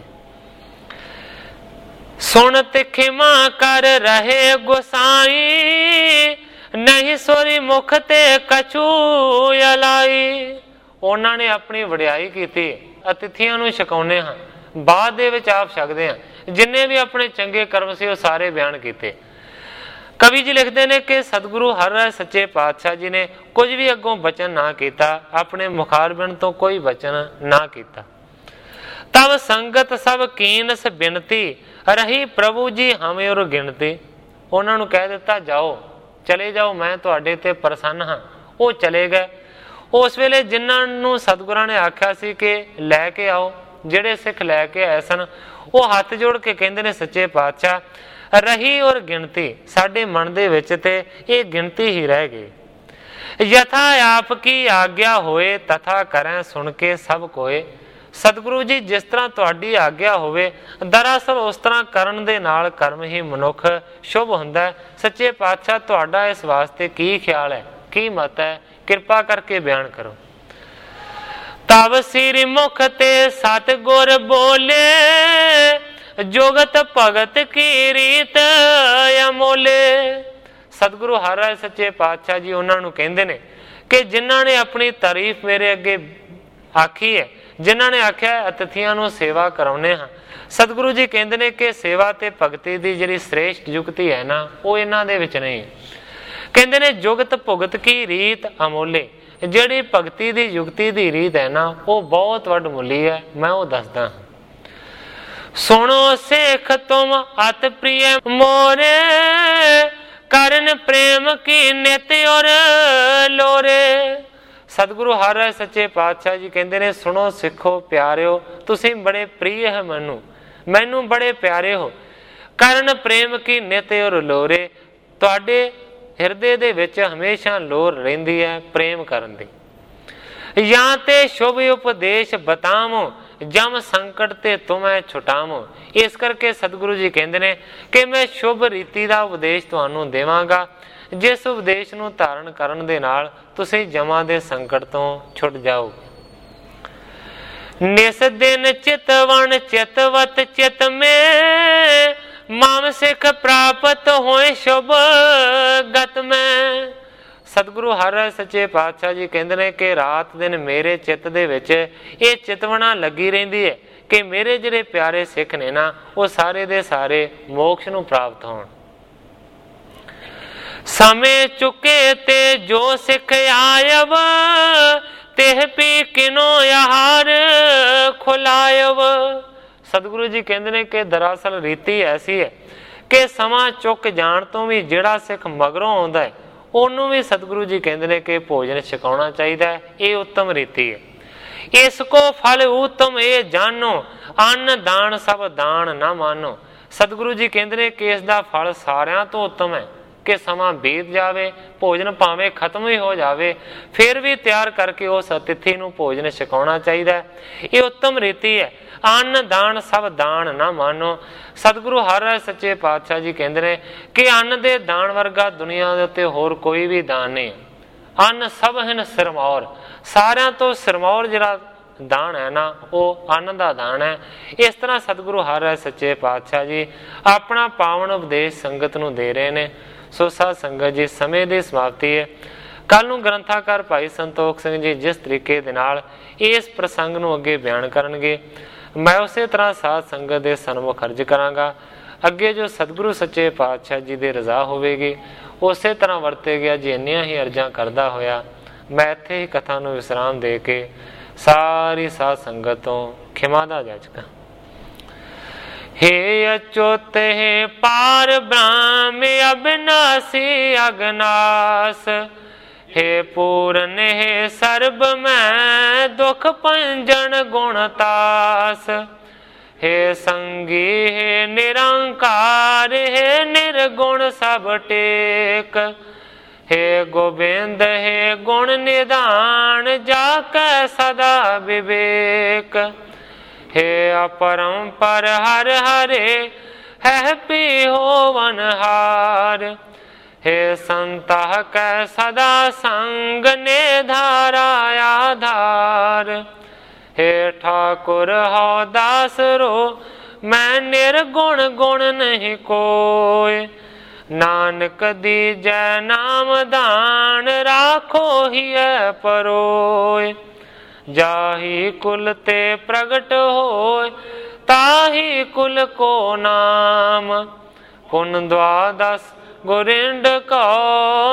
ਸੁਣਤ ਖਿਮਾ ਕਰ ਰਹੇ ਗੁਸਾਈ, ਨਹੀਂ ਸੋਰੀ ਮੁਖ ਤੇ ਕਛੂ ਅਲਾਈ। ਉਹਨਾਂ ਨੇ ਆਪਣੀ ਵਡਿਆਈ ਕੀਤੀ, ਅਤਿਥੀਆਂ ਨੂੰ ਛਕਾਉਂਦੇ ਹਾਂ, ਬਾਅਦ ਦੇ ਵਿੱਚ ਆਪ ਛਕਦੇ ਹਾਂ। ਜਿੰਨੇ ਵੀ ਆਪਣੇ ਚੰਗੇ ਕਰਮ ਸੀ ਉਹ ਸਾਰੇ ਬਿਆਨ ਕੀਤੇ। ਕਵੀ ਜੀ ਲਿਖਦੇ ਨੇ ਕਿ ਸਤਿਗੁਰੂ ਹਰ ਰਾਏ ਸੱਚੇ ਪਾਤਸ਼ਾਹ ਜੀ ਨੇ ਕੁਝ ਵੀ ਅੱਗੋਂ ਬਚਨ ਨਾ ਕੀਤਾ, ਆਪਣੇ ਮੁਖਾਰਬਿੰਦ ਤੋਂ ਕੋਈ ਬਚਨ ਨਾ ਕੀਤਾ। ਤਬ ਸੰਗਤ ਸਭ ਕੀਨਸ ਬਿਨਤੀ, ਰਹੀ ਪ੍ਰਭੂ ਜੀ ਹਮੇ ਔਰ ਗਿਣਤੀ। ਉਹਨਾਂ ਨੂੰ ਕਹਿ ਦਿੱਤਾ ਜਾਓ, ਚਲੇ ਜਾਓ, ਮੈਂ ਤੁਹਾਡੇ ਤੇ ਪ੍ਰਸੰਨ ਹਾਂ। ਉਹ ਚਲੇ ਗਏ। ਉਸ ਵੇਲੇ ਜਿਨ੍ਹਾਂ ਨੂੰ ਸਤਿਗੁਰਾਂ ਨੇ ਆਖਿਆ ਸੀ ਕਿ ਲੈ ਕੇ ਆਓ, ਜਿਹੜੇ ਸਿੱਖ ਲੈ ਕੇ ਆਏ ਸਨ, ਉਹ ਹੱਥ ਜੋੜ ਕੇ ਕਹਿੰਦੇ ਨੇ, ਸੱਚੇ ਪਾਤਸ਼ਾਹ ਰਹੀ ਔਰ ਗਿਣਤੀ, ਸਾਡੇ ਮਨ ਦੇ ਵਿੱਚ ਤੇ ਇਹ ਗਿਣਤੀ ਹੀ ਰਹਿ ਗਈ। ਯਥਾ ਆਪ ਕੀ ਆਗਿਆ ਹੋਏ, ਤਥਾ ਕਰੈ ਸੁਣ ਕੇ ਸਭ ਕੋਏ। ਸਤਿਗੁਰੂ ਜੀ ਜਿਸ ਤਰ੍ਹਾਂ ਤੁਹਾਡੀ ਆਗਿਆ ਹੋਵੇ, ਦਰਅਸਲ ਉਸ ਤਰ੍ਹਾਂ ਕਰਨ ਦੇ ਨਾਲ ਕਰਮ ਹੀ ਮਨੁੱਖ ਸ਼ੁਭ ਹੁੰਦਾ ਹੈ। ਸੱਚੇ ਪਾਤਸ਼ਾਹ ਤੁਹਾਡਾ ਇਸ ਵਾਸਤੇ ਕੀ ਖਿਆਲ ਹੈ, ਕੀ ਮਤ ਹੈ, ਕਿਰਪਾ ਕਰਕੇ ਬਿਆਨ ਕਰੋ। ਤਬ ਸਿਰ ਮੁਖ ਤੇ ਸਤਿਗੁਰ ਬੋਲੇ, ਜੁਗਤ ਭਗਤ ਕੀ ਰੀਤ ਅਮੋਲੇ। ਸਤਿਗੁਰੂ ਹਰ ਰਾਏ ਸੱਚੇ ਪਾਤਸ਼ਾਹ ਜੀ ਉਹਨਾਂ ਨੂੰ ਕਹਿੰਦੇ ਨੇ ਕਿ ਜਿਨ੍ਹਾਂ ਨੇ ਆਪਣੀ ਤਾਰੀਫ ਮੇਰੇ ਅੱਗੇ ਆਖੀ ਹੈ, ਜਿਨ੍ਹਾਂ ਨੇ ਆਖਿਆ ਅਤਿਥੀਆਂ ਨੂੰ ਸੇਵਾ ਕਰਾਉਂਦੇ ਹਾਂ, ਸਤਿਗੁਰੂ ਜੀ ਕਹਿੰਦੇ ਨੇ ਕਿ ਸੇਵਾ ਤੇ ਭਗਤੀ ਦੀ ਜਿਹੜੀ ਸ੍ਰੇਸ਼ਟ ਯੁਕਤੀ ਹੈ ਨਾ, ਉਹ ਇਹਨਾਂ ਦੇ ਵਿੱਚ ਨਹੀਂ। ਕਹਿੰਦੇ ਨੇ ਜੁਗਤ ਭੁਗਤ ਕੀ ਰੀਤ ਅਮੋਲੇ, ਜਿਹੜੀ ਭਗਤੀ ਦੀ ਯੁਕਤੀ ਦੀ ਰੀਤ ਹੈ ਨਾ, ਉਹ ਬਹੁਤ ਵੱਡਮੁੱਲੀ ਹੈ। ਮੈਂ ਉਹ ਦੱਸਦਾ। ਸੁਣੋ ਸਿੱਖ ਤੁਮ ਅਤ ਪ੍ਰਿਯ ਮੋਰੇ, ਕਰਨ ਪ੍ਰੇਮ ਕੀ ਨਿਤ ਔਰ ਲੋਰੇ। ਸਤਿਗੁਰੂ ਹਰ ਰਾਏ ਸੱਚੇ ਪਾਤਸ਼ਾਹ ਜੀ ਕਹਿੰਦੇ ਨੇ, ਸੁਣੋ ਸਿੱਖੋ ਪਿਆਰਿਓ, ਤੁਸੀਂ ਬੜੇ ਪ੍ਰਿਯ ਹੈ ਮੈਨੂੰ ਬੜੇ ਪਿਆਰੇ ਹੋ। ਕਰਨ ਪ੍ਰੇਮ ਕੀ ਨਿਤ ਔਰ ਲੋਰੇ, ਤੁਹਾਡੇ ਹਿਰਦੇ ਦੇ ਵਿੱਚ ਹਮੇਸ਼ਾ ਲੋਰ ਰਹਿੰਦੀ ਹੈ ਪ੍ਰੇਮ ਕਰਨ ਦੀ। ਜਾਂ ਤੇ ਸ਼ੁਭ ਉਪਦੇਸ਼ ਬਤਾਵੋ, ਜਮ ਸੰਕਟ ਤੇ ਤੁਮੈ ਛੁਟਾਵੋ। ਇਸ ਕਰਕੇ ਸਤਿਗੁਰੂ ਜੀ ਕਹਿੰਦੇ ਨੇ ਕਿ ਮੈਂ ਸ਼ੁਭ ਰੀਤੀ ਦਾ ਉਪਦੇਸ਼ ਤੁਹਾਨੂੰ ਦੇਵਾਂਗਾ, ਜਿਸ ਉਪਦੇਸ਼ ਨੂੰ ਧਾਰਨ ਕਰਨ ਦੇ ਨਾਲ ਤੁਸੀਂ ਜਮਾਂ ਦੇ ਸੰਕਟ ਤੋਂ ਛੁੱਟ ਜਾਓ। ਨਿਸ ਦਿਨ ਚਿਤਵਣ ਚਿਤਵਤ ਚਿਤ ਮੇ, ਮਾਮ ਸਿੱਖ ਪ੍ਰਾਪਤ ਹੋਏ ਸ਼ੁਭ ਗਤ ਮੈਂ। ਸਤਿਗੁਰੂ ਹਰ ਰਾਏ ਸੱਚੇ ਪਾਤਸ਼ਾਹ ਜੀ ਕਹਿੰਦੇ ਨੇ ਕਿ ਰਾਤ ਦਿਨ ਮੇਰੇ ਚਿੱਤ ਦੇ ਵਿੱਚ ਇਹ ਚਿਤਵਣਾ ਲੱਗੀ ਰਹਿੰਦੀ ਹੈ ਕਿ ਮੇਰੇ ਜਿਹੜੇ ਪਿਆਰੇ ਸਿੱਖ ਨੇ ਨਾ, ਉਹ ਸਾਰੇ ਦੇ ਸਾਰੇ ਮੋਕਸ਼ ਨੂੰ ਪ੍ਰਾਪਤ ਹੋਣ। ਸਮੇਂ ਚੁੱਕੇ ਤੇ ਜੋ ਸਿੱਖ ਆਇਵ, ਤਿਹ ਪੀ ਕਿਨੋ ਆਹਾਰ ਖੁਲਾਇਵ। ਸਤਿਗੁਰੂ ਜੀ ਕਹਿੰਦੇ ਨੇ ਕਿ ਦਰਅਸਲ ਰੀਤੀ ਐਸੀ ਹੈ ਕਿ ਸਮਾਂ ਚੁੱਕ ਜਾਣ ਤੋਂ ਵੀ ਜਿਹੜਾ ਸਿੱਖ ਮਗਰੋਂ ਆਉਂਦਾ ਹੈ, ਉਹਨੂੰ ਵੀ ਸਤਿਗੁਰੂ ਜੀ ਕਹਿੰਦੇ ਨੇ ਕਿ ਭੋਜਨ ਛਕਾਉਣਾ ਚਾਹੀਦਾ ਹੈ। ਇਹ ਉੱਤਮ ਰੀਤੀ ਹੈ। ਇਸ ਕੋ ਫਲ ਉੱਤਮ ਇਹ ਜਾਣੋ, ਅੰਨ ਦਾਨ ਸਭ ਦਾਨ ਨਾ ਮਾਨੋ। ਸਤਿਗੁਰੂ ਜੀ ਕਹਿੰਦੇ ਨੇ ਕਿ ਇਸ ਦਾ ਫਲ ਸਾਰਿਆਂ ਤੋਂ ਉੱਤਮ ਹੈ ਕਿ ਸਮਾਂ ਬੀਤ ਜਾਵੇ, ਭੋਜਨ ਭਾਵੇਂ ਖਤਮ ਹੀ ਹੋ ਜਾਵੇ, ਫਿਰ ਵੀ ਤਿਆਰ ਕਰਕੇ ਉਸ ਅਤਿਥੀ ਨੂੰ ਭੋਜਨ ਛਕਾਉਣਾ ਚਾਹੀਦਾ ਹੈ। ਇਹ ਉੱਤਮ ਰੀਤੀ ਹੈ। ਅੰਨ ਦਾਨ ਸਭ ਦਾਨ ਨਾ ਮਾਨੋ। ਸਤਿਗੁਰੂ ਹਰ ਰਾਏ ਸੱਚੇ ਪਾਤਸ਼ਾਹ ਜੀ ਕਹਿੰਦੇ ਨੇ ਕਿ ਅੰਨ ਦੇ ਦਾਨ ਵਰਗਾ ਦੁਨੀਆ ਦੇ ਉੱਤੇ ਹੋਰ ਕੋਈ ਵੀ ਦਾਨ ਨਹੀਂ। ਅੰਨ ਸਭ ਹਨ ਸਿਰਮੌਰ, ਸਾਰਿਆਂ ਤੋਂ ਸਿਰਮੌਰ ਜਿਹੜਾ ਦਾਨ ਹੈ ਨਾ, ਉਹ ਅੰਨ ਦਾ ਦਾਨ ਹੈ। ਇਸ ਤਰ੍ਹਾਂ ਸਤਿਗੁਰੂ ਹਰ ਰਾਏ ਸੱਚੇ ਪਾਤਸ਼ਾਹ ਜੀ ਆਪਣਾ ਪਾਵਨ ਉਪਦੇਸ਼ ਸੰਗਤ ਨੂੰ ਦੇ ਰਹੇ ਨੇ। ਸੋ ਸਾਧ ਸੰਗਤ ਜੀ, ਸਮੇਂ ਦੀ ਸਮਾਪਤੀ ਹੈ। ਕੱਲ ਨੂੰ ਗ੍ਰੰਥਾਕਾਰ ਭਾਈ ਸੰਤੋਖ ਸਿੰਘ ਜੀ ਜਿਸ ਤਰੀਕੇ ਦੇ ਨਾਲ ਇਸ ਪ੍ਰਸੰਗ ਨੂੰ ਅੱਗੇ ਬਿਆਨ ਕਰਨਗੇ, ਮੈਂ ਉਸੇ ਤਰ੍ਹਾਂ ਸਾਧ ਸੰਗਤ ਦੇ ਸਨਮੁਖ ਅਰਜ਼ ਕਰਾਂਗਾ। ਅੱਗੇ ਜੋ ਸਤਿਗੁਰੂ ਸੱਚੇ ਪਾਤਸ਼ਾਹ ਜੀ ਦੀ ਰਜ਼ਾ ਹੋਵੇਗੀ, ਉਸੇ ਤਰ੍ਹਾਂ ਵਰਤੇ ਗਿਆ ਜੀ। ਇੰਨੀਆਂ ਹੀ ਅਰਜ਼ਾਂ ਕਰਦਾ ਹੋਇਆ ਮੈਂ ਇੱਥੇ ਹੀ ਕਥਾ ਨੂੰ ਵਿਸਰਾਮ ਦੇ ਕੇ ਸਾਰੀ ਸਾਧ ਸੰਗਤ ਤੋਂ ਖਿਮਾ ਦਾ ਜਾਚਕਾਂ। हे अच्युत हे पार ब्रह्म अविनाशी अगनास, हे पूर्ण हे सर्ब मैं दुख पंजन गुणतास, हे संगी हे निरंकार हे निर्गुण सब टेक, हे गोविंद हे गुण निदान जाकै सदा विवेक, हे अपरंपर हर हरे है पी होवनहार। हे संता कै सदा संग ने धारा आधार। हे ठाकुर हो दास रो मैं निर्गुण गुण नहीं कोय। नानक दीजै नाम दान राखो हिय परोय। जाही कुल ते प्रगट होय ताही कुल को नाम। पुन द्वादश गुरिंड को